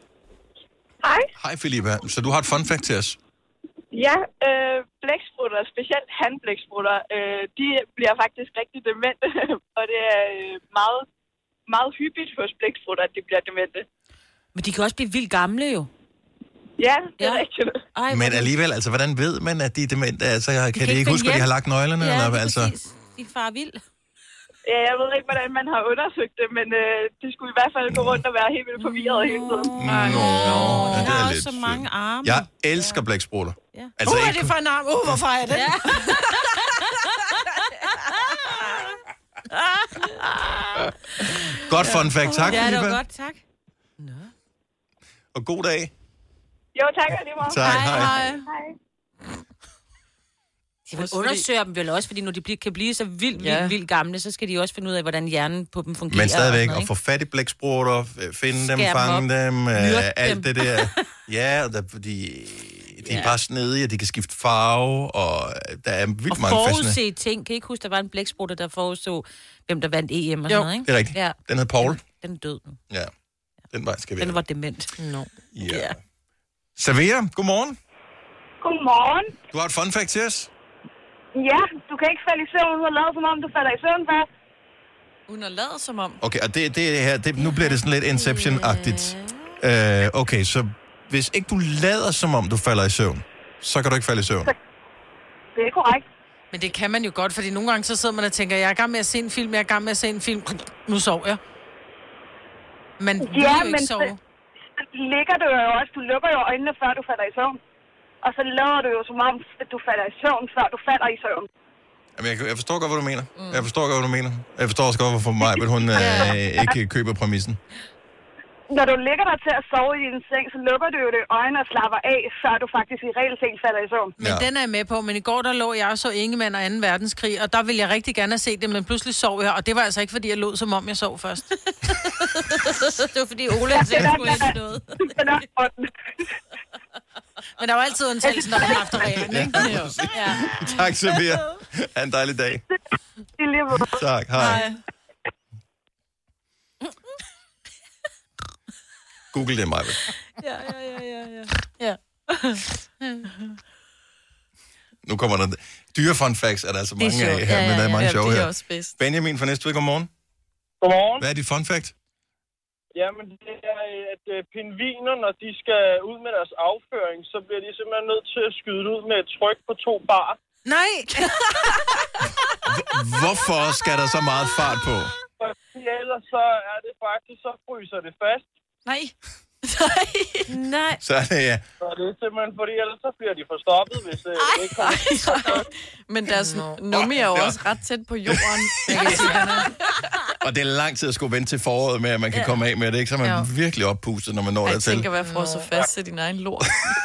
Hej. Hej Filippa. Så du har et fun fact til os? Ja, øh, blæksprutter, specielt handblæksprutter, øh, de bliver faktisk rigtig demente, og det er øh, meget, meget hyppigt hos blæksprutter, at de bliver demente. Men de kan også blive vildt gamle jo. Ja, det er Ja. rigtigt. Ej, Men alligevel, altså, hvordan ved man, at de er demente? Altså, kan de, kan ikke ikke huske, at de finde har lagt nøglerne? Ja, eller, det er altså? præcis. De farer vild. Ja, jeg ved ikke, hvordan man har undersøgt det, men øh, de skulle i hvert fald gå rundt og være helt vildt forvirret hele tiden. Nå, ja, De det har er også lidt så mange synd. arme. Jeg elsker blæksprutter. Ja. Altså, Uh, er ikke, det for en arm? Uh, hvorfor er det? Ja. godt fun fact. Tak, Ja, det Filippa. var godt, tak. Og god dag. Jo, tak og lige meget. Tak, hej. Hej. Hej. De vil Også fordi- undersøge dem vel også, fordi når de bliver, kan blive så vildt, vildt, Ja. vildt gamle, så skal de også finde ud af, hvordan hjernen på dem fungerer. Men stadigvæk, og at sådan få fat i blæksprutter, øh, finde dem, Skære dem fange op, dem, øh, myrde alt dem. det der. Ja, og der, fordi de er Ja. bare snedige, og de kan skifte farve, og der er vildt Og mange fascinerende. forudse ting. Kan I ikke huske, der var en blæksprutte, der forudså, hvem der vandt E M og Jo, sådan noget, ikke? Det er rigtigt. Ja, Den hed Paul. den er død nu. Ja, den vej skal vi. Den var dement. No. Ja. Ja. Savea, godmorgen. Godmorgen. Du har et fun fact til os? Ja, du kan ikke falde i søvn uden at lade, som om du falder i søvn fast. Hun har lavet som om. Okay, og det, det her, det, nu bliver det sådan lidt Inception-agtigt. Uh, okay, så hvis ikke du lader, som om du falder i søvn, så kan du ikke falde i søvn. Det er korrekt. Men det kan man jo godt, fordi nogle gange så sidder man og tænker, jeg er i gang med at se en film, jeg er i gang med at se en film, nu sover jeg. Man Ja, vil jo men ikke sove. så ligger du jo også, du lukker jo øjnene, før du falder i søvn. Og så laver du jo som om, at du falder i søvn, før du falder i søvn. Jamen, jeg, jeg forstår godt, hvad du mener. Mm. Jeg forstår godt, hvad du mener. Jeg forstår også godt, hvorfor mig, men hun øh, ikke køber præmissen. Når du ligger der til at sove i din seng, så lukker du jo det øjne og slapper af, før du faktisk i realiteten falder i søvn. Men ja. Den er jeg med på, men i går der lå jeg og så Ingemann og anden verdenskrig, og der ville jeg rigtig gerne have set det, men pludselig sov jeg, og det var altså ikke, fordi jeg lå, som om jeg sov først. Det var fordi Ole ja, ikke skulle ind i noget. Men der var altid undtagelsen, når man har haft reglen, ikke? Ja. Tak, Samir. Ha' en dejlig dag. Tak, hej. hej. Google det, Maja. Ja, ja, ja, ja, ja. ja. Nu kommer der... Dyre fun facts er der altså mange af her, ja, ja, ja. Men der er mange ja, sjove det er her. også bedst. Benjamin fra Næstved, godmorgen. Godmorgen. Hvad er dit fun fact? Jamen, det er, at uh, pingviner, når de skal ud med deres afføring, så bliver de simpelthen nødt til at skyde ud med et tryk på to bar. Nej! Hvorfor skal der så meget fart på? Fordi ellers så er det faktisk, så fryser det fast. Nej. Nej. Nej. Så er det, ja. Så det er simpelthen, fordi ellers så bliver de forstoppet, hvis uh, det ikke kommer. Men deres nummi er jo også ret tæt på jorden. Og det er lang tid at skulle vente til foråret med, at man kan ja. komme af med det, ikke? Så er man ja. virkelig oppustet, når man når dertil. Jeg tænker, hvad får så fast til din egen lort.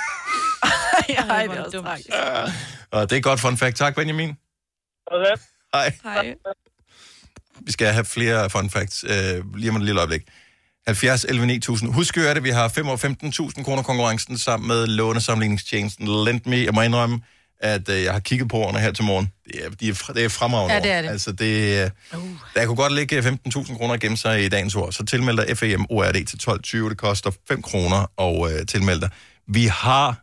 Ej, det er også tragisk. Og det er godt fun fact. Tak, Benjamin. Okay. Hej. Hej. Vi skal have flere fun facts øh, lige om et lille øjeblik. halvfjerds elleve ni tusind. Husk jo, at vi har fem og femten tusind kroner konkurrencen sammen med lånesamligningstjenesten Lend.me. Jeg må indrømme, at øh, jeg har kigget på ordene her til morgen. Det er, de er, det er fremragende. Ja, det er det. Altså, det, uh. Der kunne godt ligge femten tusind kroner at gemme sig i dagens ord. Så tilmeld dig F A M O R D til tolv tyve. Det koster fem kroner og øh, tilmeld dig. Vi har...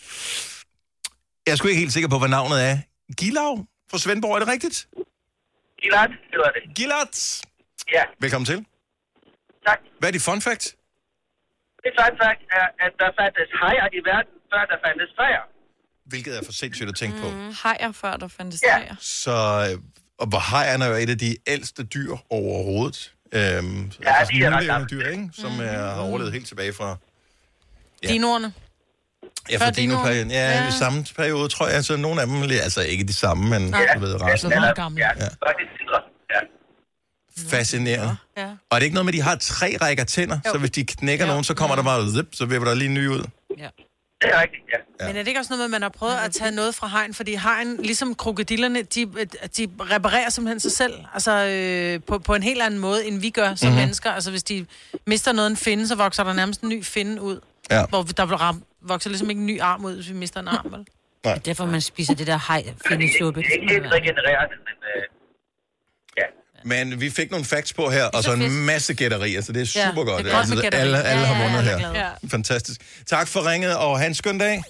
Jeg er sgu ikke helt sikker på, hvad navnet er. Gilav fra Svendborg, er det rigtigt? Gilad, det var det. Gilad. Ja. Velkommen til. Tak. Hvad er dit fun fact? Det fun fact er, at der fandtes hajer i verden, før der fandtes træer. Hvilket er for sindssygt at tænke mm. på. Hajer før der fandtes ja. træer. Så, og hvor hajerne er jo et af de ældste dyr overhovedet. Øhm, ja, altså de er ret dyr, ikke? Som mm. er, har overlevet helt tilbage fra... Ja. Dinoerne. Ja, for dinoperioden. Ja, ja, i samme periode, tror jeg. Altså, nogle af dem, altså ikke de samme, men ja. jeg ved, resten. Ja, meget gamle. Ja, ja. ja. Fascinerende. Ja. Og er det ikke noget med, at de har tre rækker tænder, jo. Så hvis de knækker jo. nogen, så kommer ja. der bare zip, så vipper der lige en ny ud? Ja. Det er rigtigt, ja. ja. Men er det ikke også noget med, at man har prøvet at tage noget fra hegn? Fordi hegn, ligesom krokodillerne, de, de reparerer simpelthen sig selv. Altså øh, på, på en helt anden måde, end vi gør som mm-hmm. mennesker. Altså hvis de mister noget en finde, så vokser der nærmest en ny finde ud. Ja. Hvor der ramt, vokser ligesom ikke en ny arm ud, hvis vi mister en arm, vel? Nej. Derfor man spiser det der hej-findesuppe. Det er ikke helt regenererende, men... Øh, ja. Men vi fik nogle facts på her, og så en masse gætterier, så det er super ja, godt. Det er godt altså, alle alle ja, har vundet ja, her. Ja. Fantastisk. Tak for ringet, og have en skøn dag.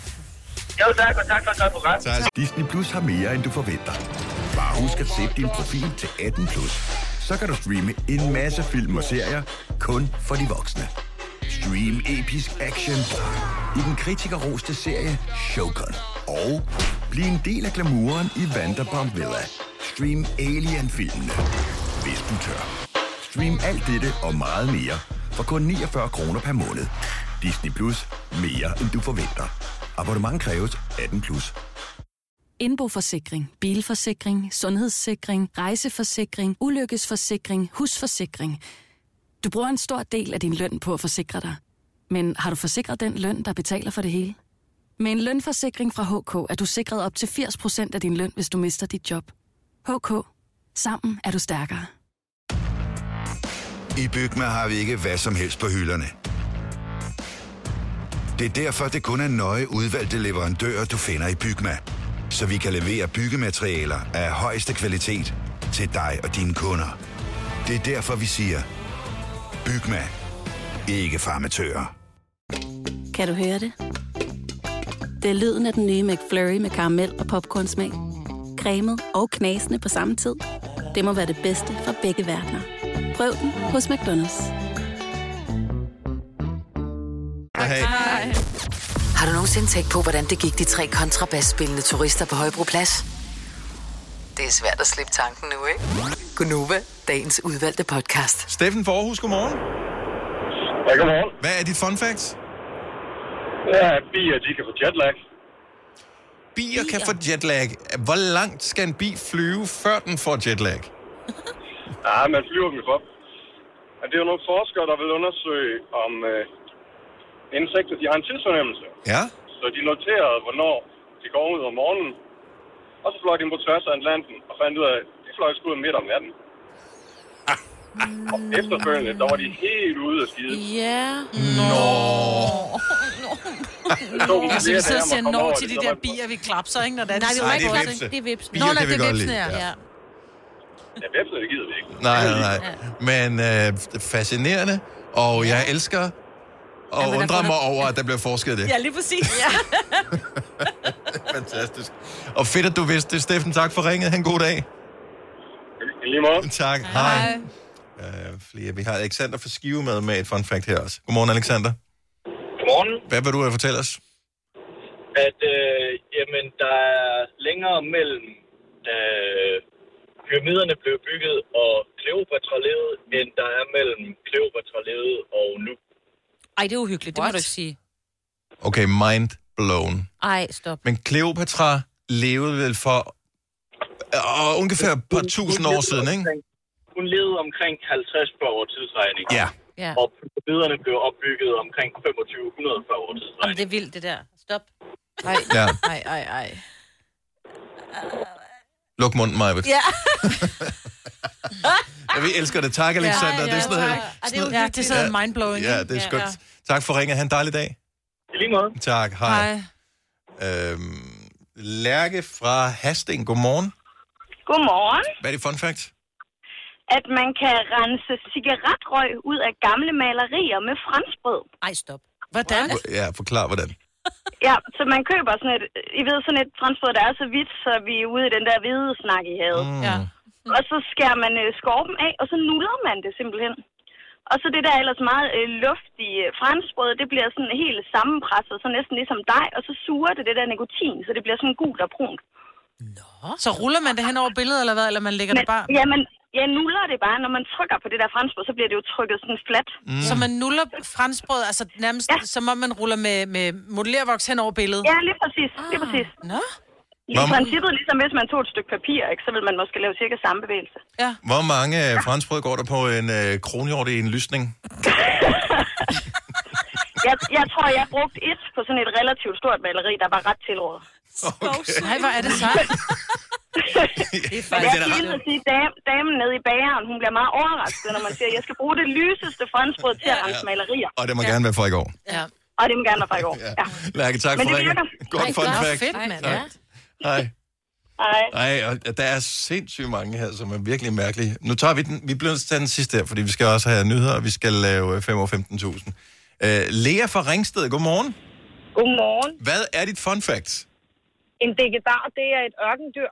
Jo, tak, og tak for et godt program. Disney Plus har mere, end du forventer. Bare husk at sætte din profil til atten plus. Så kan du streame en masse film og serier, kun for de voksne. Stream episk action i den kritikerroste serie Shogun. Og bliv en del af glamouren i Vanderpump Villa. Stream Alien-filmene, hvis du tør. Stream alt dette og meget mere for kun niogfyrre kroner per måned. Disney Plus. Mere end du forventer. Abonnement kræves atten plus. Indboforsikring, bilforsikring, sundhedssikring, rejseforsikring, ulykkesforsikring, husforsikring. Du bruger en stor del af din løn på at forsikre dig. Men har du forsikret den løn, der betaler for det hele? Med en lønforsikring fra H K er du sikret op til firs procent af din løn, hvis du mister dit job. H K. Sammen er du stærkere. I Bygma har vi ikke hvad som helst på hylderne. Det er derfor, det kun er nøje udvalgte leverandører, du finder i Bygma. Så vi kan levere byggematerialer af højeste kvalitet til dig og dine kunder. Det er derfor, vi siger, Bygma. Ikke farmatører. Kan du høre det? Det er lyden af den nye McFlurry med karamel og popcornsmag. Cremet og knasende på samme tid. Det må være det bedste fra begge verdener. Prøv den hos McDonald's. Hej. Hej. Har du nogensinde tænkt på, hvordan det gik de tre kontrabasspillende turister på Højbroplads? Det er svært at slippe tanken nu, ikke? Gunova, dagens udvalgte podcast. Steffen for Aarhus, godmorgen. Ja, godmorgen. Hvad er dit fun fact? Ja, bier, de kan få jetlag. Bier kan få jetlag. Hvor langt skal en bi flyve, før den får jetlag? Ja, man flyver dem op. Men det er jo nogle forskere, der vil undersøge, om øh, insekter, de har en tidsfornemmelse. Ja. Så de noterede, hvornår de går ud om morgenen. Og så fløj de på tværs af Atlanten og fandt ud af, at de fløj sgu ud midt om natten. Og efterfølgende, der var de helt ude af skide. Ja. Nå. Nå. Altså, vi sidder og siger nå til de der bier, vi klapser, ikke? Når det er, Nej, det Nej, er det er ikke vipse. det er vipsen. Bier Nå, nej, kan vi det er godt vipsen, lide. ja. Ja. Ja, vipser, det gider vi ikke. Nej, nej, nej. Men øh, fascinerende, og jeg elsker og Ja, undrer mig over, at der bliver forsket i det. Ja, lige præcis. Ja. Fantastisk. Og fedt, at du vidste det, Steffen. Tak for ringet. Ha' en god dag. I lige måde. Tak. Hej. Hej. Uh, flere. Vi har Alexander fra Skive med med et fun fact her også. Godmorgen, Alexander. Godmorgen. Hvad vil du have fortælle os? At øh, jamen, der er længere mellem, da pyramiderne blev bygget og Kleopatra levede, end der er mellem Kleopatra levede og nu. Ej, det er uhyggeligt, det må du ikke sige. Okay, mind blown. Ej, stop. Men Kleopatra levede vel for uh, ungefær et par tusind år siden, ikke? Hun levede omkring halvtreds før år tidsregning. Ja. Ja. Og pyramiderne blev opbygget omkring femogtyve hundrede før år tidsregning. Jamen, det er vildt, det der. Stop. Ej, Ja. ej, ej, ej. Luk munden, Majbet. Ja. Ja, vi elsker det. Tak, Alexander. Ja, ja, det er sådan noget... tak. Sådan noget Ja, det er sådan mindblowing. Ja, det er skønt. Tak for ringet. Ha' en dejlig dag. I lige måde. Tak. Hej. Øhm, Lærke fra Hasting. Godmorgen. Godmorgen. Hvad er det fun fact? At man kan rense cigaretrøg ud af gamle malerier med franskbrød. Ej, stop. Hvordan? Ja, forklar hvordan. Ja, så man køber sådan et, I ved, sådan et franskbrød, der er så hvidt, så vi er ude i den der hvide snak, I havde. Mm. Ja. Og så skærer man øh, skorpen af, og så nuller man det simpelthen. Og så det der ellers meget øh, luftige franskbrød, det bliver sådan helt sammenpresset, så næsten ligesom dej, og så suger det det der nikotin, så det bliver sådan gult og brunt. Nå. Så ruller man det hen over billedet, eller hvad? Eller man lægger Men, det bare... Jamen, jeg nuller det bare. Når man trykker på det der franskbrød, så bliver det jo trykket sådan fladt. Mm. Så man nuller franskbrød, altså nærmest ja. Som om man ruller med, med modellervoks hen over billedet? Ja, lige præcis. Ah. Lige præcis. Nå. I princippet, ligesom hvis man tog et stykke papir, ikke, så vil man måske lave cirka samme bevægelse. Ja. Hvor mange ja. franskbrød går der på en øh, kronhjort i en lysning? jeg, jeg tror, jeg brugte et på sådan et relativt stort maleri, der var ret tilrådet. Okay. Nej, hvor er det så? Det er faktisk... Jeg kan lige sige, dam, damen nede i bageren, hun bliver meget overrasket, når man siger, at jeg skal bruge det lyseste franskbrød til at rense malerier. Og det må ja. gerne være fra i går. Ja. Og det må gerne være fra i går, ja. Lærke, tak Men for ringen. Godt fun fact. Fedt, mand. Ja. Hej. Hej. Ej, og der er sindssygt mange her, som er virkelig mærkelige. Nu tager vi den, vi bliver nødt til at tage den sidste her, fordi vi skal også have nyheder, og vi skal lave fem og femten tusind. Uh, Lea fra Ringsted, godmorgen. Godmorgen. Hvad er dit fun fact? En degedar, det er et ørkendyr.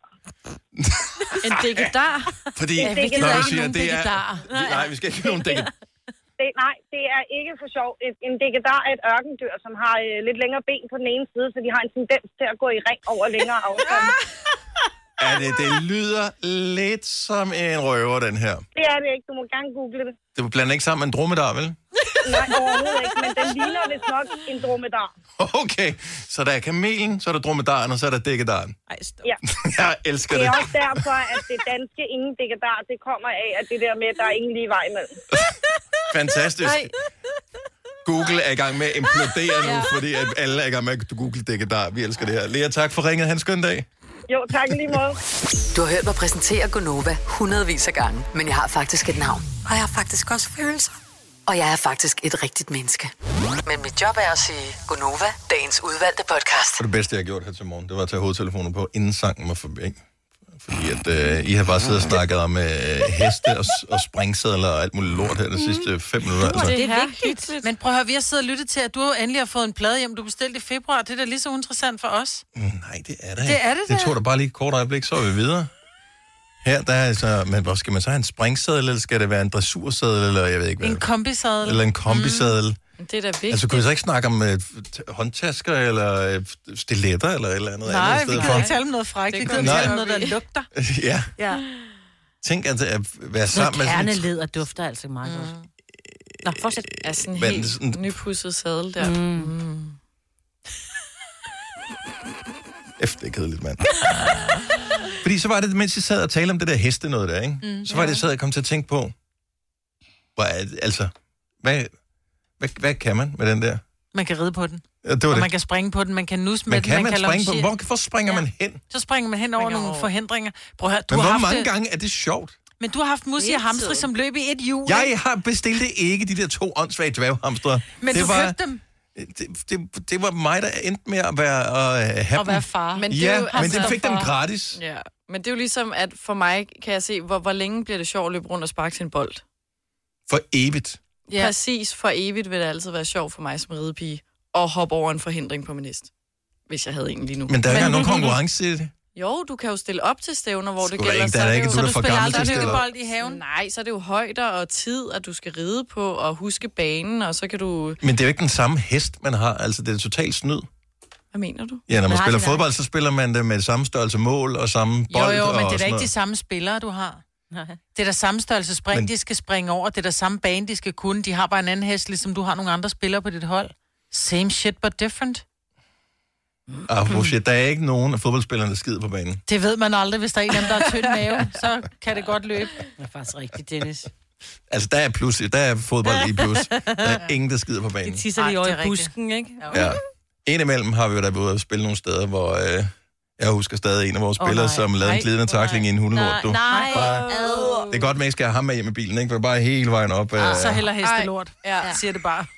En degedar? Fordi, en degedar. når du siger, det er... Nej. Nej, vi skal ikke have nogen degedar. Det, nej, det er ikke for sjov. En degedar er et ørkendyr, som har øh, lidt længere ben på den ene side, så de har en tendens til at gå i ring over længere afstand. Er det, det lyder lidt som en røver, den her. Det er det ikke. Du må gerne google det. Det blander ikke sammen med en dromedar, vel? Nej, overhovedet ikke, men den ligner vist nok en dromedar. Okay, så der er kamelen, så er der dromedaren, og så er der dækkedaren. Ej, stop. Ja. Jeg elsker det. det. Det er også derfor, at det danske ingen dækkedar, det kommer af, at det der med, at der er ingen lige vej imellem. Fantastisk. Ej. Google er i gang med at implodere nu, ja. fordi at alle er i gang med at google dækkedar. Vi elsker det her. Lea, tak for ringet. Han skøn dag. Jo, tak lige måde. Du har hørt mig præsentere Gunova hundredvis af gange, men jeg har faktisk et navn. Og jeg har faktisk også følelser. Og jeg er faktisk et rigtigt menneske. Men mit job er at sige Gunova, dagens udvalgte podcast. Og det bedste, jeg har gjort her til morgen, det var at tage hovedtelefonen på, inden sangen var forbi. Fordi at øh, I har bare siddet og snakket om øh, heste og, og springsadler og alt muligt lort her de sidste fem minutter. Altså. Det er vigtigt. Men prøv at høre, vi har siddet og lyttet til, at du endelig har fået en plade hjem, du bestilte i februar. Det er da lige så interessant for os. Mm, nej, det er det ikke. Det er det Det tog da bare lige et kort øjeblik, så er vi videre. Her, der er altså, men hvor skal man så have en springsadel, eller skal det være en dressursadel, eller jeg ved ikke hvad? En kombisadel. Eller en kombisadel. Mm. Det er da vigtigt. Altså, kunne vi så ikke snakke om uh, håndtasker, eller uh, stiletter, eller et eller andet? Nej, andet vi sted kan for? ikke tale om noget frækt. Vi kan tale om noget, der lugter. ja. Ja. Tænk at, at være sammen med sådan... Kerneleder dufter altså meget mm. godt. Nå, fortsæt. Ja, sådan Men helt sådan- nypudset sadel der. Mm. Mm. Efter det er kedeligt, mand. Fordi så var det, mens jeg sad og talte om det der heste noget der, ikke? Mm, så var det, jeg sad og kom til at tænke på, hvor er det, altså, hvad, hvad, hvad kan man med den der? Man kan ride på den. Ja, det var og det. man kan springe på den, man kan nusse med Men den. kan man, kan springe på longere- Hvor, hvor springer ja. man hen? Så springer man hen over nogle over. forhindringer. Prøv at høre, du Men har hvor haft mange det, gange er det sjovt? Men du har haft Musi og Hamstri, som løb i et hjul. Jeg har bestilt ikke de der to åndssvage dværghamstre. Men det du var, købte dem. Det, det, det var mig, der endte med at, være, at have At dem. være far. Men det ja, er jo, men altså, det fik dem for- gratis. Ja, men det er jo ligesom, at for mig kan jeg se, hvor, hvor længe bliver det sjovt at løbe rundt og sparke til en bold. For evigt. Ja. Præcis, for evigt vil det altid være sjovt for mig som ridepige at hoppe over en forhindring på min hest. Hvis jeg havde en lige nu. Men der er ikke nogen konkurrence i det. Jo, du kan jo stille op til stævner, hvor det Sgu da gælder. ikke, der er så ikke, det du er jo, da for gammel til at stille op. i haven? Nej, så er det jo højder og tid, at du skal ride på og huske banen, og så kan du... Men det er jo ikke den samme hest, man har. Altså, det er totalt snyd. Hvad mener du? Ja, når man Men har spiller de fodbold, så spiller man det med samme størrelse mål og samme Jo, bold. jo, men og det er da sådan ikke noget. de samme spillere, du har. Nej. Det er der samme størrelse spring, Men- men... de skal springe over. Det er der samme bane, de skal kunne. De har bare en anden hest, ligesom du har nogle andre spillere på dit hold. Same shit, but different. Ah, oh, shit, der er ikke nogen af fodboldspillerne, der skider på banen. Det ved man aldrig. Hvis der er en af dem, der er tynd mave, så kan det godt løbe. Det er faktisk rigtigt, Dennis. Altså, der er plus, der er fodbold i plus. Der er ingen, der skider på banen. De tisser lige over i busken, ikke? Ja. Indimellem har vi jo da været ude at spille nogle steder, hvor øh, jeg husker stadig en af vores spillere, nej. som lavede en Nej. glidende tackling i en hundelort. Du. Nej, Bare, det er godt, man ikke skal have ham med hjem i bilen, ikke? For bare hele vejen op. Øh, Så heller hestelort. Ja. Siger det bare.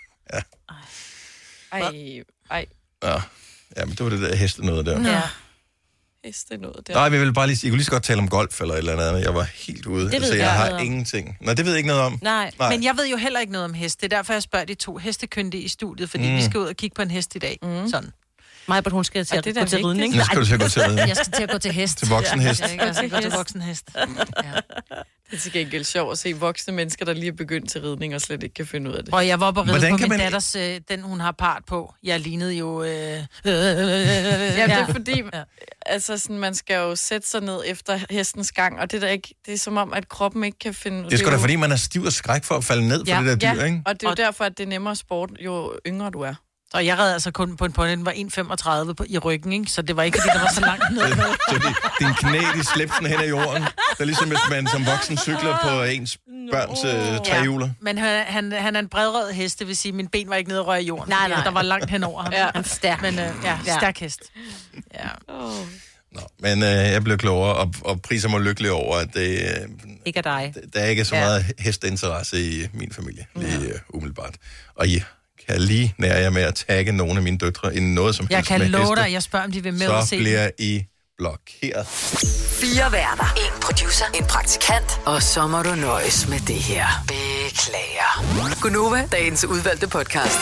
Ej, ej. ja. ja, men det var det der heste noget der. Ja. Heste noget der. Nej, vi ville bare lige, jeg kunne lige så godt tale om golf eller et eller andet. Jeg var helt ude. Det ved altså, jeg jeg noget har om. ingenting. Nej, det ved jeg ikke noget om. Nej. Nej. Men jeg ved jo heller ikke noget om hest. Det er derfor, jeg spørger de to hestekyndige i studiet, fordi Mm. mm. vi skal ud og kigge på en hest i dag. Mm. Sådan. Majbert, hun skal til Og at det er gå da til ridning. Nu skal du til at gå til ridning. Jeg skal til at gå til hest. Til voksenhest. Ja, jeg skal gå til voksenhest. Det er til gengæld sjovt at se voksne mennesker, der lige er begyndt til ridning og slet ikke kan finde ud af det. Og jeg var på ride Hvordan på kan min man- datters, øh, den hun har part på. Jeg lignede jo... Øh, øh, øh, Ja, det er fordi, altså sådan, man skal jo sætte sig ned efter hestens gang, og det er, der ikke, det er som om, at kroppen ikke kan finde... Det er sgu da jo- fordi, man er stiv og skræk for at falde ned for Ja. det der dyr, ja, ikke? og det er jo derfor, at det er nemmere sport, jo yngre du er. Og jeg red altså kun på en pony, den var en komma femogtredive på- i ryggen, ikke? Så det var ikke, fordi der var så langt ned. Så det, din knæ, de slæbte sådan hen ad jorden. Det er ligesom, hvis man som voksen cykler på ens børns øh, trehjuler. Men han, han, han er en bredrød hest, det vil sige, at min ben var ikke nede og røre i jorden. Nej, fordi nej. Der var langt hen over ham. Ja. Han er stærk. Men øh, ja, Ja. stærk hest. Ja. Nå, men øh, jeg blev klogere og, og priser mig lykkelig over, at det, øh, Ikke af dig. der ikke er så Ja. meget hesteinteresse i min familie, lige øh, umiddelbart. Og I kan lige nære jer med at tagge nogle af mine døtre i noget som Jeg helst kan med love heste, dig, jeg spørger, om de vil med og så se den. bliver I blokeret. Fire værter. En producer. En praktikant. Og så må du nøjes med det her. Beklager. Gunova, dagens udvalgte podcast.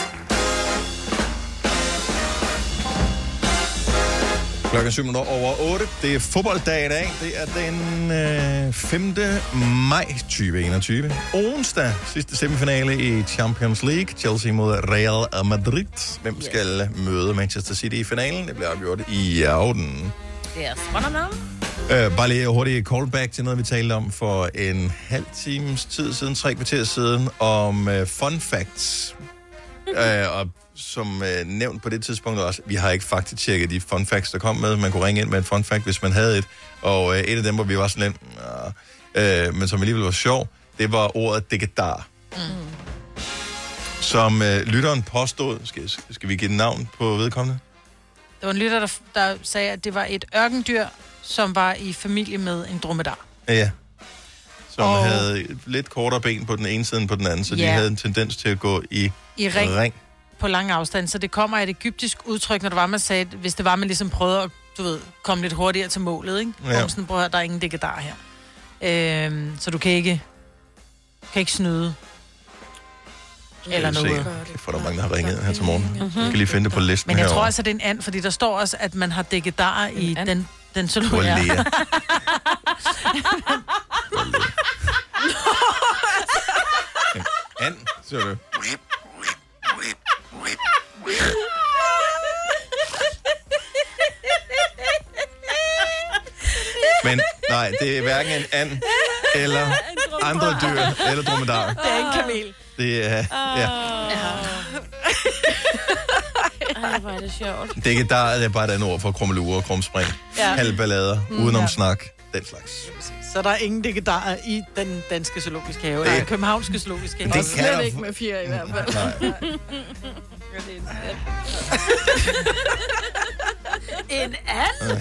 Klokken syv minutter over otte. Det er fodbolddag i dag. Det er den øh, femte maj tyve enogtyve. Onsdag, sidste semifinale i Champions League. Chelsea mod Real Madrid. Hvem skal møde Manchester City i finalen? Det bliver afgjort i aften. Det er spændende. Øh, bare lige hurtigt callback til noget, vi talte om for en halv times tid siden, tre kvarter siden, om øh, fun facts. øh, og som øh, nævnt på det tidspunkt også, vi har ikke faktisk-tjekket de fun facts, der kom med. Man kunne ringe ind med en fun fact, hvis man havde et. Og øh, et af dem, hvor vi var sådan lidt, øh, men som alligevel var sjov, det var ordet dekedar. Mm. Som øh, lytteren påstod, skal, skal vi give et navn på vedkommende? Der var en lytter, der, der sagde, at det var et ørkendyr, som var i familie med en dromedar. Ja. Som Og- havde lidt kortere ben på den ene side end på den anden, så de Ja. havde en tendens til at gå i, I ring. ring. På lang afstand. Så det kommer af et egyptisk udtryk, når det var, man sagde, hvis det var, man ligesom prøvede at, du ved, komme lidt hurtigere til målet, ikke? Ja. Ja. Sådan, prøv at høre, der er ingen dekedar her. Øhm, så du kan ikke, kan ikke snyde. Eller Skal vi noget. se. Kæft, hvor der er mange, der har ringet her til morgen. Jeg skal lige finde det på listen Men jeg herovre. tror altså, det er en and, fordi der står også, at man har dekedarer i den, den Hvor zoologi. læger. And, så du. Men nej, det er hverken en and eller andre dyr eller dromedarer. Det er en kamel. Det er, ja. Ej, hvor er det sjovt. Dækkedar er bare et andet ord for krummelurer og krumspring. Ja. Halvballader, Mm. udenom Ja. snak, den slags. Så der er ingen dækkedarer i den danske zoologiske have. Det- Eller københavnske zoologiske have. Det Og kan slet der- ikke med fire i hvert fald. Nej. En and?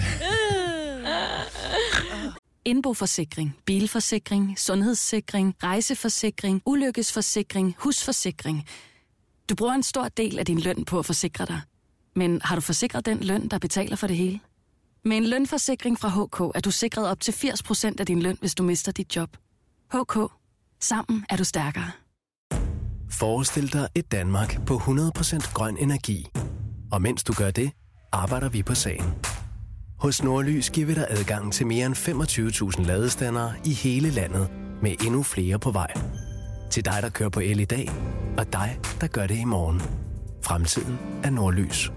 Indboforsikring, bilforsikring, sundhedssikring, rejseforsikring, ulykkesforsikring, husforsikring. Du bruger en stor del af din løn på at forsikre dig. Men har du forsikret den løn, der betaler for det hele? Med en lønforsikring fra H K er du sikret op til firs procent af din løn, hvis du mister dit job. H K. Sammen er du stærkere. Forestil dig et Danmark på hundrede procent grøn energi. Og mens du gør det, arbejder vi på sagen. Hos Nordlys giver vi dig adgang til mere end femogtyve tusind ladestandere i hele landet, med endnu flere på vej. Til dig, der kører på el i dag, og dig, der gør det i morgen. Fremtiden er Nordlys.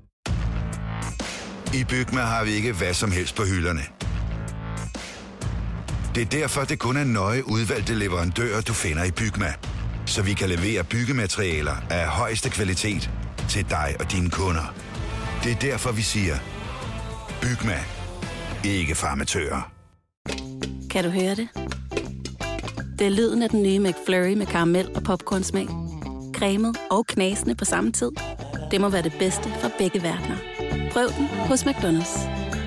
I Bygma har vi ikke hvad som helst på hylderne. Det er derfor, det kun er nøje udvalgte leverandører, du finder i Bygma. Så vi kan levere byggematerialer af højeste kvalitet til dig og dine kunder. Det er derfor, vi siger, Bygma. Ikke farmatører. Kan du høre det? Det er lyden af den nye McFlurry med karamel og popcornsmag. Cremet og knasende på samme tid. Det må være det bedste fra begge verdener. Prøv den hos McDonald's.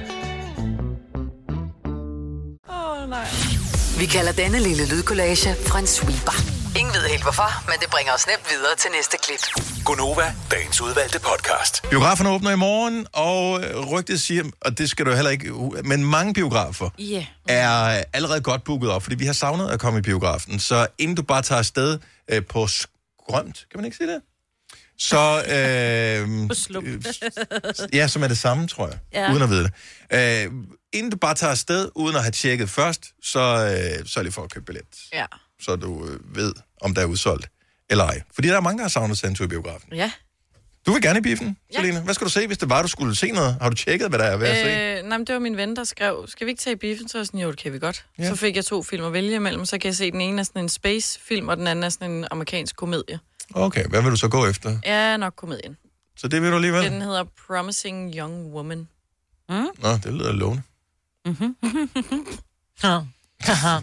Åh, oh, nej. Vi kalder denne lille lydkollage en sweeper. Ingen ved helt hvorfor, men det bringer os nemt videre til næste klip. Gunova, dagens udvalgte podcast. Biograferne åbner i morgen, og rygtet siger, og det skal du heller ikke, men mange biografer Yeah. er allerede godt booket op, fordi vi har savnet at komme i biografen. Så inden du bare tager afsted øh, på skrømt, kan man ikke sige det? Så, øh, På slump. ja, som er det samme, tror jeg, Ja. ja. uden at vide det. Øh, inden du bare tager afsted, uden at have tjekket først, så øh, sørg lige for at købe billet. Ja. Så du øh, ved, om der er udsolgt eller ej. Fordi der er mange, der har savnet sig en tur i biografen. Ja. Du vil gerne i biffen, Ja. Selina. Hvad skal du se, hvis det var, du skulle se noget? Har du tjekket, hvad der er ved at se? Øh, nej, men det var min ven, der skrev, skal vi ikke tage i biffen? Så var jeg sådan, jo, det kan vi godt. Ja. Ja. Så fik jeg to film at vælge imellem, så kan jeg se, den ene er sådan en space-film, og den anden er sådan en amerikansk komedie. Okay, hvad vil du så gå efter? Ja, nok komedien. Så det vil du alligevel? Den hedder Promising Young Woman. Mm? Nå, det lyder lovende. Mm-hmm. Ja. Ja.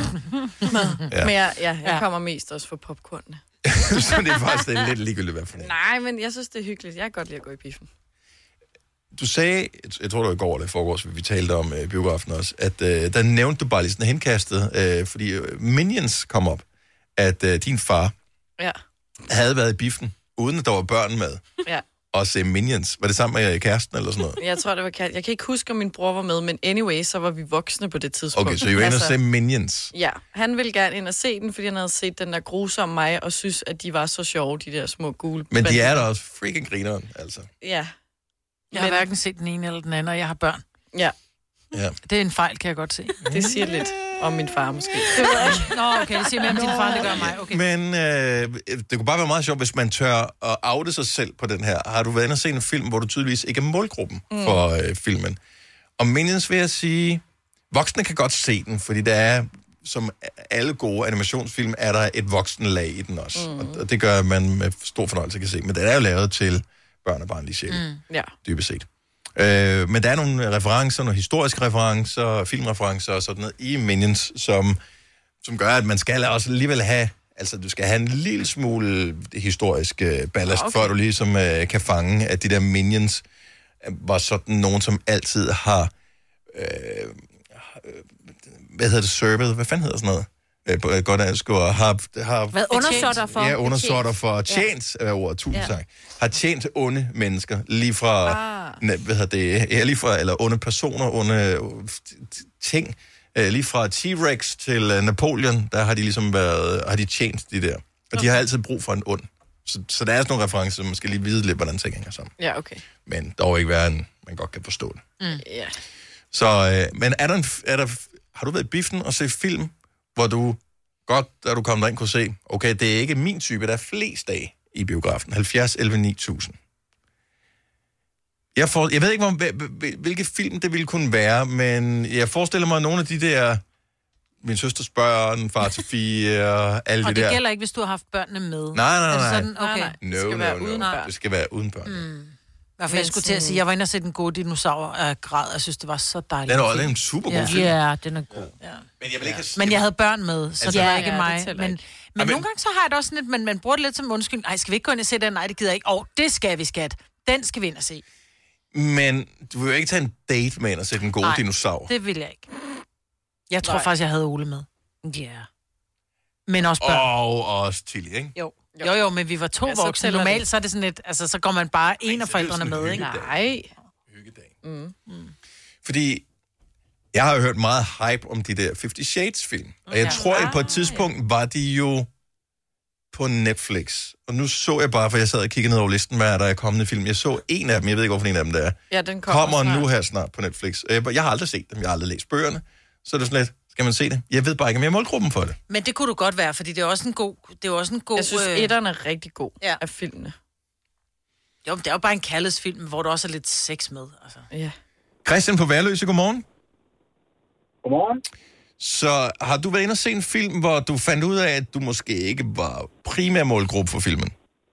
Men jeg, ja, jeg kommer mest også for popcornene. Så det er faktisk det er lidt ligegyldigt, hvad for en. Nej, men jeg synes, det er hyggeligt. Jeg kan godt lide at gå i biffen. Du sagde, jeg, jeg tror det var i går eller i forgårs, vi talte om øh, biografen også, at øh, der nævnte du bare lige sådan henkastet, øh, fordi øh, Minions kom op, at øh, din far Ja. havde været i biffen, uden at der var børn med, Ja. og se Minions. Var det sammen med kæresten eller sådan noget? Jeg tror, det var kat. Jeg kan ikke huske, om min bror var med, men anyway, så var vi voksne på det tidspunkt. Okay, så I var inde og se Minions. Ja, han ville gerne ind og se den, fordi han havde set den der grusomme mig, og synes, at de var så sjove, de der små gule. Men de er da også freaking grineren, altså. Ja. Jeg har hverken set den ene eller den anden, og jeg har børn. Ja. Ja. Det er en fejl, kan jeg godt se. Det siger lidt om min far, måske. Det ved jeg ikke. Nå, okay, det siger mere om din far, det gør mig. Okay. Men øh, det kunne bare være meget sjovt, hvis man tør at oute sig selv på den her. Har du været inde og se en film, hvor du tydeligvis ikke er målgruppen mm. for øh, filmen? Og Minions vil jeg sige, voksne kan godt se den, fordi der er, som alle gode animationsfilm, er der et voksenlag i den også. Mm. Og det gør man med stor fornøjelse kan se. Men den er jo lavet til børn og barnlige sjæle, Mm. Ja. dybest set. Øh, men der er nogle referencer, nogle historiske referencer, filmreferencer og sådan noget i Minions, som, som gør, at man skal også alligevel have, altså du skal have en lille smule historisk øh, ballast, okay. før du ligesom øh, kan fange, at de der Minions øh, var sådan nogen, som altid har, øh, hvad hedder det, servet, hvad fanden hedder sådan noget? Øh, godt dansk, og har, har Hvad undersåtter for? Ja, undersåtter for tjent, er ordet, tusind Ja. tak. Har tjent onde mennesker, lige fra, Ah. ne, hvad hedder det, ja, lige fra, eller onde personer, onde øh, ting, øh, lige fra T-Rex til øh, Napoleon, der har de ligesom været, har de tjent de der. Og okay. de har altid brug for en ond. Så, så der er sådan nogle referencer, som man skal lige vide lidt, hvordan ting hænger sammen. Ja, okay. Men dog ikke være en, man godt kan forstå det. Mm. Ja. Så, øh, men er der, en, er der, har du været i biffen og set film, hvor du godt, da du kom derind, kunne se, okay, det er ikke min type, der er flest af i biografen. halvfjerds elleve ni tusind. Jeg, for, jeg ved ikke, hvor, hvilke film det ville kunne være, men jeg forestiller mig, at nogle af de der... Min søsters børn, far til fire, alle og de det der... gælder ikke, hvis du har haft børnene med. Nej, nej, nej. Er det sådan? Okay. No, det skal no, være no, uden no. børn. Det skal være uden børn. Mm. Hvorfor jeg skulle til at sige, jeg var inde og se Den Gode Dinosaur af grad. Jeg synes, det var så dejligt. Den er også en super god ja. film. Ja, den er god. Ja. Men jeg vil ikke have... Men jeg havde børn med, så altså, det var ikke ja, mig. Det men ikke. men ja, nogle gange så har jeg det også sådan lidt, man, man bruger det lidt som undskyld. Ej, skal vi ikke gå ind og se den? Nej, det gider jeg ikke. Åh, oh, det skal vi, skat. Den skal vi ind og se. Men du vil jo ikke tage en date med ind og se Den Gode Nej, Dinosaur. det vil jeg ikke. Jeg tror Nej. faktisk, jeg havde Ole med. Ja. Yeah. Men også børn. Og også Tilly, ikke? Jo. Jo, jo, men vi var to Ja, ja, voksne. Normalt det. så er det sådan lidt, altså så går man bare en af forældrene med, ikke? Nej. Hyggedag. Mm. Mm. Fordi jeg har jo hørt meget hype om de der Fifty Shades-film. Og jeg Ja. tror, at på et tidspunkt var de jo på Netflix. Og nu så jeg bare, for jeg sad og kiggede ned over listen, hvad er der er kommende film. Jeg så en af dem, jeg ved ikke, hvorfor en af dem der er. Ja, den kommer, kommer snart. nu her snart på Netflix. Jeg har aldrig set dem, jeg har aldrig læst bøgerne. Så er det sådan lidt, skal man se det? Jeg ved bare ikke, om jeg er målgruppen for det. Men det kunne du godt være, fordi det er også en god... Det er også en god Jeg synes, øh... etteren er rigtig god ja. af filmene. Jo, men det er jo bare en kærlighedsfilm, hvor der også er lidt sex med. Altså. Ja. Christian på Værløse, godmorgen. Godmorgen. Så har du været inde og se en film, hvor du fandt ud af, at du måske ikke var primær målgruppe for filmen?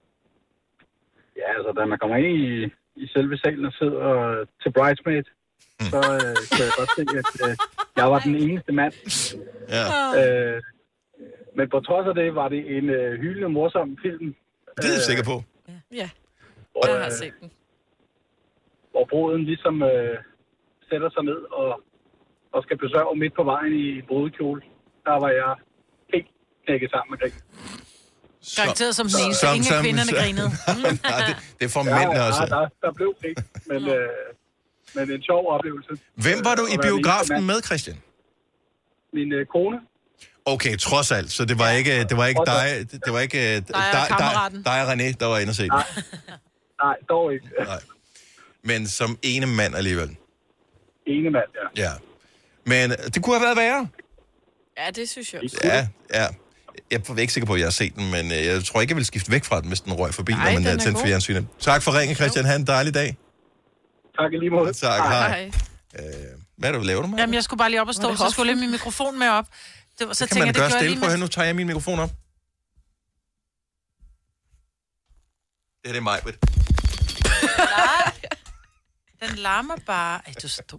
Ja, altså, da man kommer ind i, i selve salen og sidder til Bridesmaid, mm. så øh, kan jeg godt se, at øh, jeg var den eneste mand. Ja. Øh, men på trods af det, var det en øh, hyldende, morsom film. Det er jeg sikker på. Ja, hvor, jeg har set den. Hvor bruden ligesom øh, sætter sig ned og, og skal besøge midt på vejen i brudekjole. Der var jeg helt knækket sammen med grin. Garanteret som den eneste. Som- Ingen af som- kvinderne grinede. Nej, det, det er for Ja, mændene ja, også. der, der blev grin, men, øh, men en sjov oplevelse. Hvem var du Øh, i at være den eneste biografen mand. med, Christian? Min øh, kone. Okay, trods alt. Så det var ikke, det var ikke dig, det var ikke dig, dig, kammeraten. dig og René, der var inde og se den. Nej, dog ikke. Nej. Men som ene mand alligevel. Ene mand, ja. Ja. Men det kunne have været værre. Ja, det synes jeg også. Ja, ja. Jeg er ikke sikker på, at jeg har set den, men øh, jeg tror ikke, jeg vil skifte væk fra den, hvis den røg forbi, Nej, når man den er er tændt for god. fjernsynet. Tak for ringen, Christian. Ha' en dejlig dag. Tak i lige måde. Tak, hej. Øh, hvad er det, du laver du med? Jamen, jeg skulle bare lige op og Nå, stå, det er så skulle jeg lige min mikrofon med op. Det var, så Så kan tænker man jeg, det gøre gjorde jeg stille. lige Prøv at høre, med... nu tager jeg min mikrofon op. Det er det mig, Britt. Den larmer bare... Ej, du er så dum.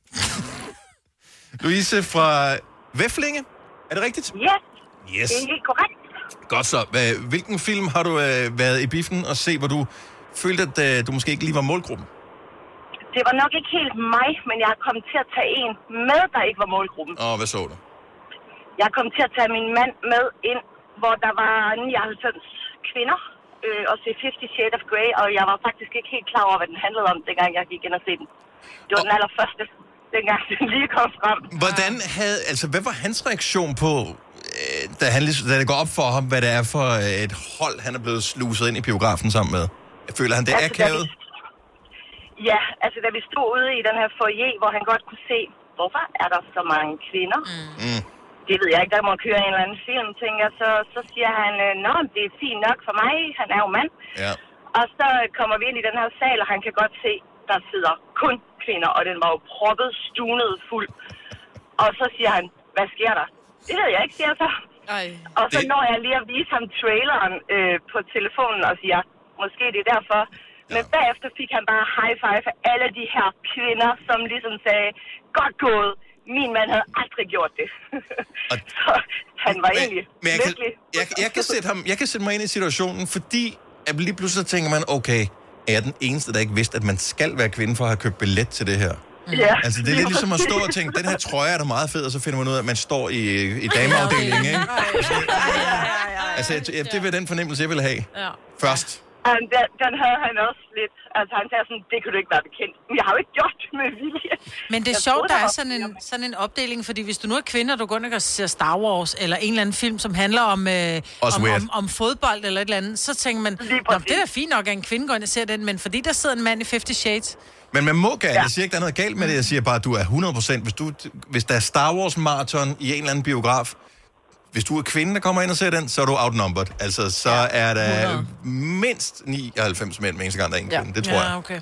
Louise fra Væflinge. Er det rigtigt? Ja, Yes. det er helt korrekt. Godt så. Hvad- Hvilken film har du øh, været i biffen og se, hvor du følte, at øh, du måske ikke lige var målgruppen? Det var nok ikke helt mig, men jeg kom til at tage en med, der ikke var målgruppen. Åh, hvad så du? Jeg kom til at tage min mand med ind, hvor der var nioghalvfems kvinder, øh, og se Fifty Shades of Grey, og jeg var faktisk ikke helt klar over, hvad den handlede om, dengang jeg gik ind og se den. Det var den allerførste, dengang den lige kom frem. Hvordan havde, altså, hvad var hans reaktion på, øh, da, han, ligesom- da det går op for ham, hvad det er for øh, et hold, han er blevet sluset ind i biografen sammen med? Føler han det Altså, da akavet? Ja, altså da vi stod ude i den her foyer, hvor han godt kunne se, hvorfor er der så mange kvinder? Mm. Det ved jeg ikke, der må køre en eller anden film, tænker jeg. Så, så siger han, nå, det er fint nok for mig, han er jo mand. Ja. Og så kommer vi ind i den her sal, og han kan godt se, der sidder kun kvinder, og den var jo proppet, stunet fuld. Og så siger han, hvad sker der? Det ved jeg ikke, siger jeg så. Ej. Og så Det- når jeg lige at vise ham traileren øh, på telefonen og siger, måske det er derfor. Men bagefter fik han bare high five af alle de her kvinder, som ligesom sagde, godt gået, min mand havde aldrig gjort det. Så han var egentlig Men jeg kan, lykkelig. jeg, jeg, kan sætte ham, jeg kan sætte mig ind i situationen, fordi at lige pludselig så tænker man, okay, er jeg den eneste, der ikke vidste, at man skal være kvinde for at have købt billet til det her? Ja, Altså, det er lidt ligesom at stå og tænke, den her trøje er da meget fed, og så finder man ud af, at man står i, i dameafdelingen, ikke? Altså, jeg- det var den fornemmelse, jeg ville have Ja. først. Um, den, den havde han også lidt. Altså han sagde sådan, det kan du ikke være bekendt. Men jeg har jo ikke gjort det med vilje. Men det er Jeg sjovt, troede, der der er var sådan en, sådan en opdeling, fordi hvis du nu er kvinde, og du går ind og ser Star Wars, eller en eller anden film, som handler om, øh, Også om, weird. om, om fodbold eller et eller andet, så tænker man, Nå, det er da fint nok, at en kvinde går ind og ser den, men fordi der sidder en mand i Fifty Shades, Men man må gerne, jeg siger ikke, der er noget galt med det, jeg siger bare, at du er hundrede procent. Hvis, du, hvis der er Star Wars marathon i en eller anden biograf, hvis du er kvinde, der kommer ind og ser den, så er du outnumbered. Altså, så ja, er der mindst nioghalvfems mænd med eneste gang, der er en kvinde. Det tror jeg. Ja, okay.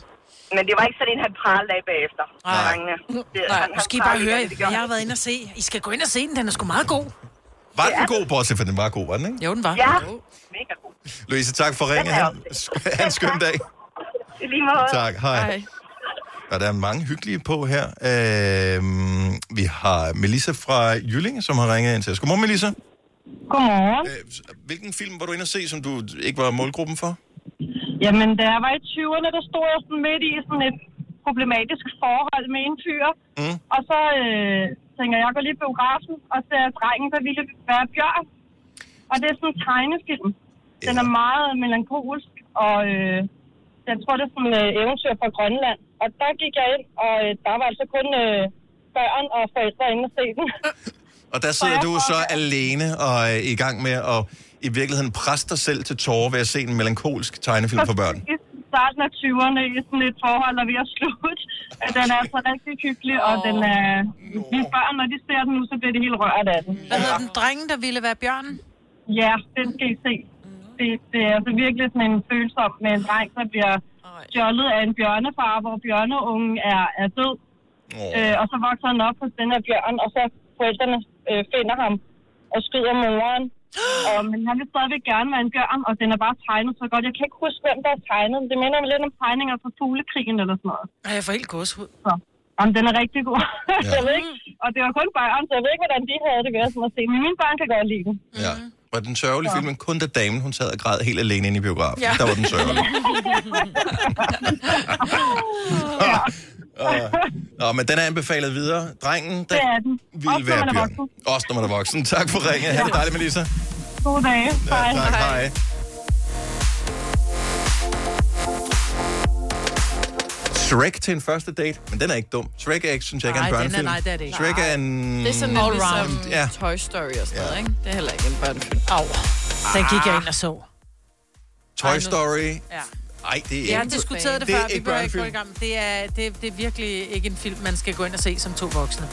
Men det var ikke sådan en, han pralede af bagefter. Nej. Det, Nej, han, nu skal I han bare pralede høre, af det, det hvad gør jeg har han. været inde og se. I skal gå ind og se den, den er sgu meget god. Var den god, bortset for den var god, var den ikke? Jo, den var. Ja, mega god. Louise, tak for ringen. Den er Ha' ha' en skøn dag. I lige måde. Tak, hej. hej. Og der er mange hyggelige på her. Øhm, vi har Melissa fra Jyllinge, som har ringet ind til os. Godmorgen, Melissa. Godmorgen. Øh, hvilken film var du inde at se, som du ikke var målgruppen for? Jamen, da jeg var i tyverne, der stod jeg sådan midt i sådan et problematisk forhold med en fyr. Mm. Og så øh, tænker jeg, jeg går lige i biografen og ser drengen, der ville være bjørn. Og det er sådan en tegnefilm. Den er meget melankolsk, og øh, jeg tror, det er sådan et øh, eventyr fra Grønland. Og der gik jeg ind, og øh, der var altså kun øh, børn og forældre inde og se den. Og der sidder du så alene og er i gang med at i virkeligheden presse dig selv til tårer ved at se en melankolsk tegnefilm for børn. I starten af tyverne i sådan et forhold, der vi har slut. Den er altså rigtig hyggelig, og den er... De børn, når de ser den nu, så bliver de helt rørt af den. Hvad hedder den? Drengen, der ville være bjørnen? Ja, den skal I se. Det, det er altså virkelig sådan en følsom med en dreng, der bliver stjålet af en bjørnefar, hvor bjørneungen er, er død. Oh. Øh, og så vokser han op hos den her bjørn, og så forældrene øh, finder ham og skyder moren. Og, men han vil stadigvæk gerne være en bjørn, og den er bare tegnet så godt. Jeg kan ikke huske, hvem der er tegnet. Det minder mig lidt om tegninger fra fuglekrigen eller sådan noget. Ej, jeg får helt gåshud. Så. Jamen, den er rigtig god. Ja. Jeg ved ikke, og det var kun børn, så jeg ved ikke, hvordan de havde det ved at, at se. Men mine børn kan godt lide den. Ja. Var den sørgelige film, men kun da damen, hun sad og græd helt alene inde i biografen. Ja. Der var den sørgelige. Ja. Nå, men den er anbefalet videre. Drengen, der Det er den. ville Også, være når man er bjørn. voksen. Også når man er voksen. Tak for ringen. Ha' det dejligt, Melissa. God dag. Hej. Ja, tak, hej. Shrek til en første date, men den er ikke dum. Shrek er ikke, synes jeg ikke, er en Nej, den er- børnefilm. nej, det er det ikke. Shrek er en... Det er sådan All lidt round. ligesom Ja. Toy Story og sådan noget, ikke? Det er heller ikke en børnefilm. Au. Den gik jeg ind og så. Toy Story. Ja. Ej, det er Jeg har ikke... diskuteret det, det før, er vi ikke behøver ikke gå i børnefilm. gang. Det er, det, det er virkelig ikke en film, man skal gå ind og se som to voksne.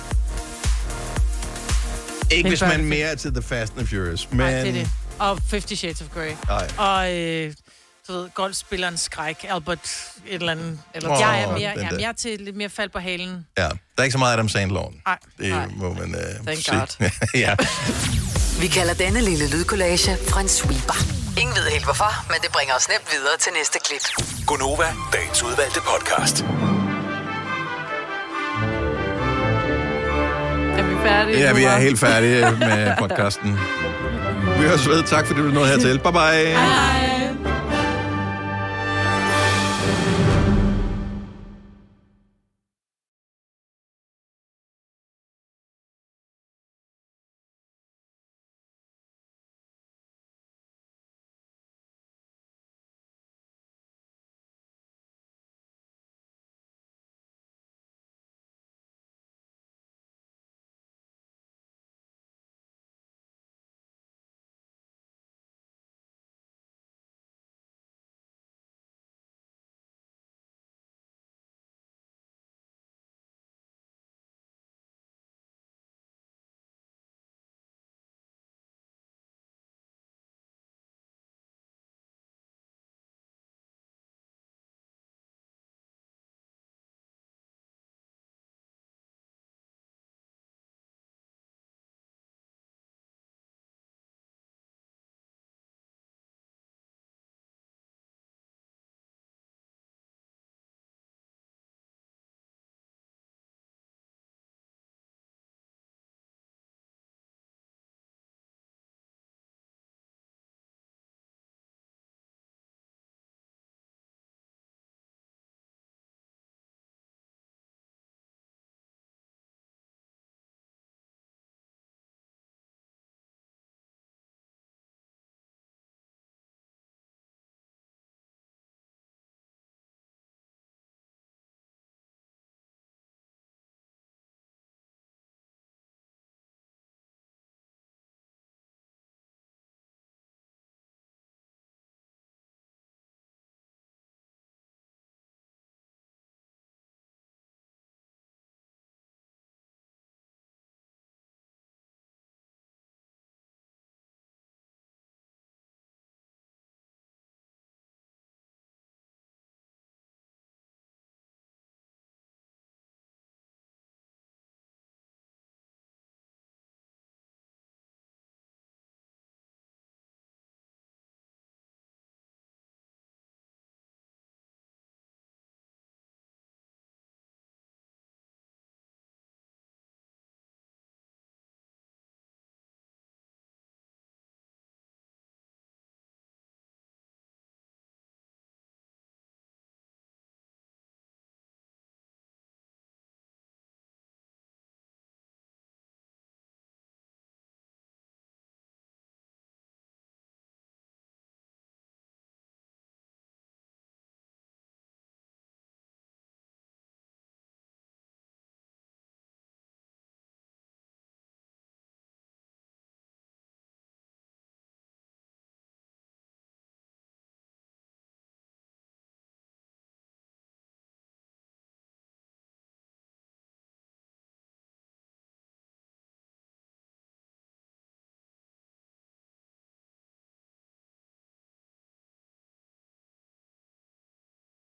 Ikke en hvis man børnefilm. mere er til The Fast and the Furious, men... Nej, det er det. Og Fifty Shades of Grey. Nej. Og, øh, du ved, golfspillerens skræk, Albert et eller andet. Eller, Åh, jeg er mere, den jamen, der. jeg er til lidt mere fald på halen. Ja, der er ikke så meget Adam Sandler. Nej. Det Nej. må man uh, Thank sige. God. Ja. Vi kalder denne lille lydkollage en sweeper. Ingen ved helt hvorfor, men det bringer os nemt videre til næste klip. Gonova, dagens udvalgte podcast. Er vi færdige? Ja, vi er nu, hva'? helt færdige med podcasten. Vi høres ved. Tak fordi du nåede hertil. Bye bye. Hej.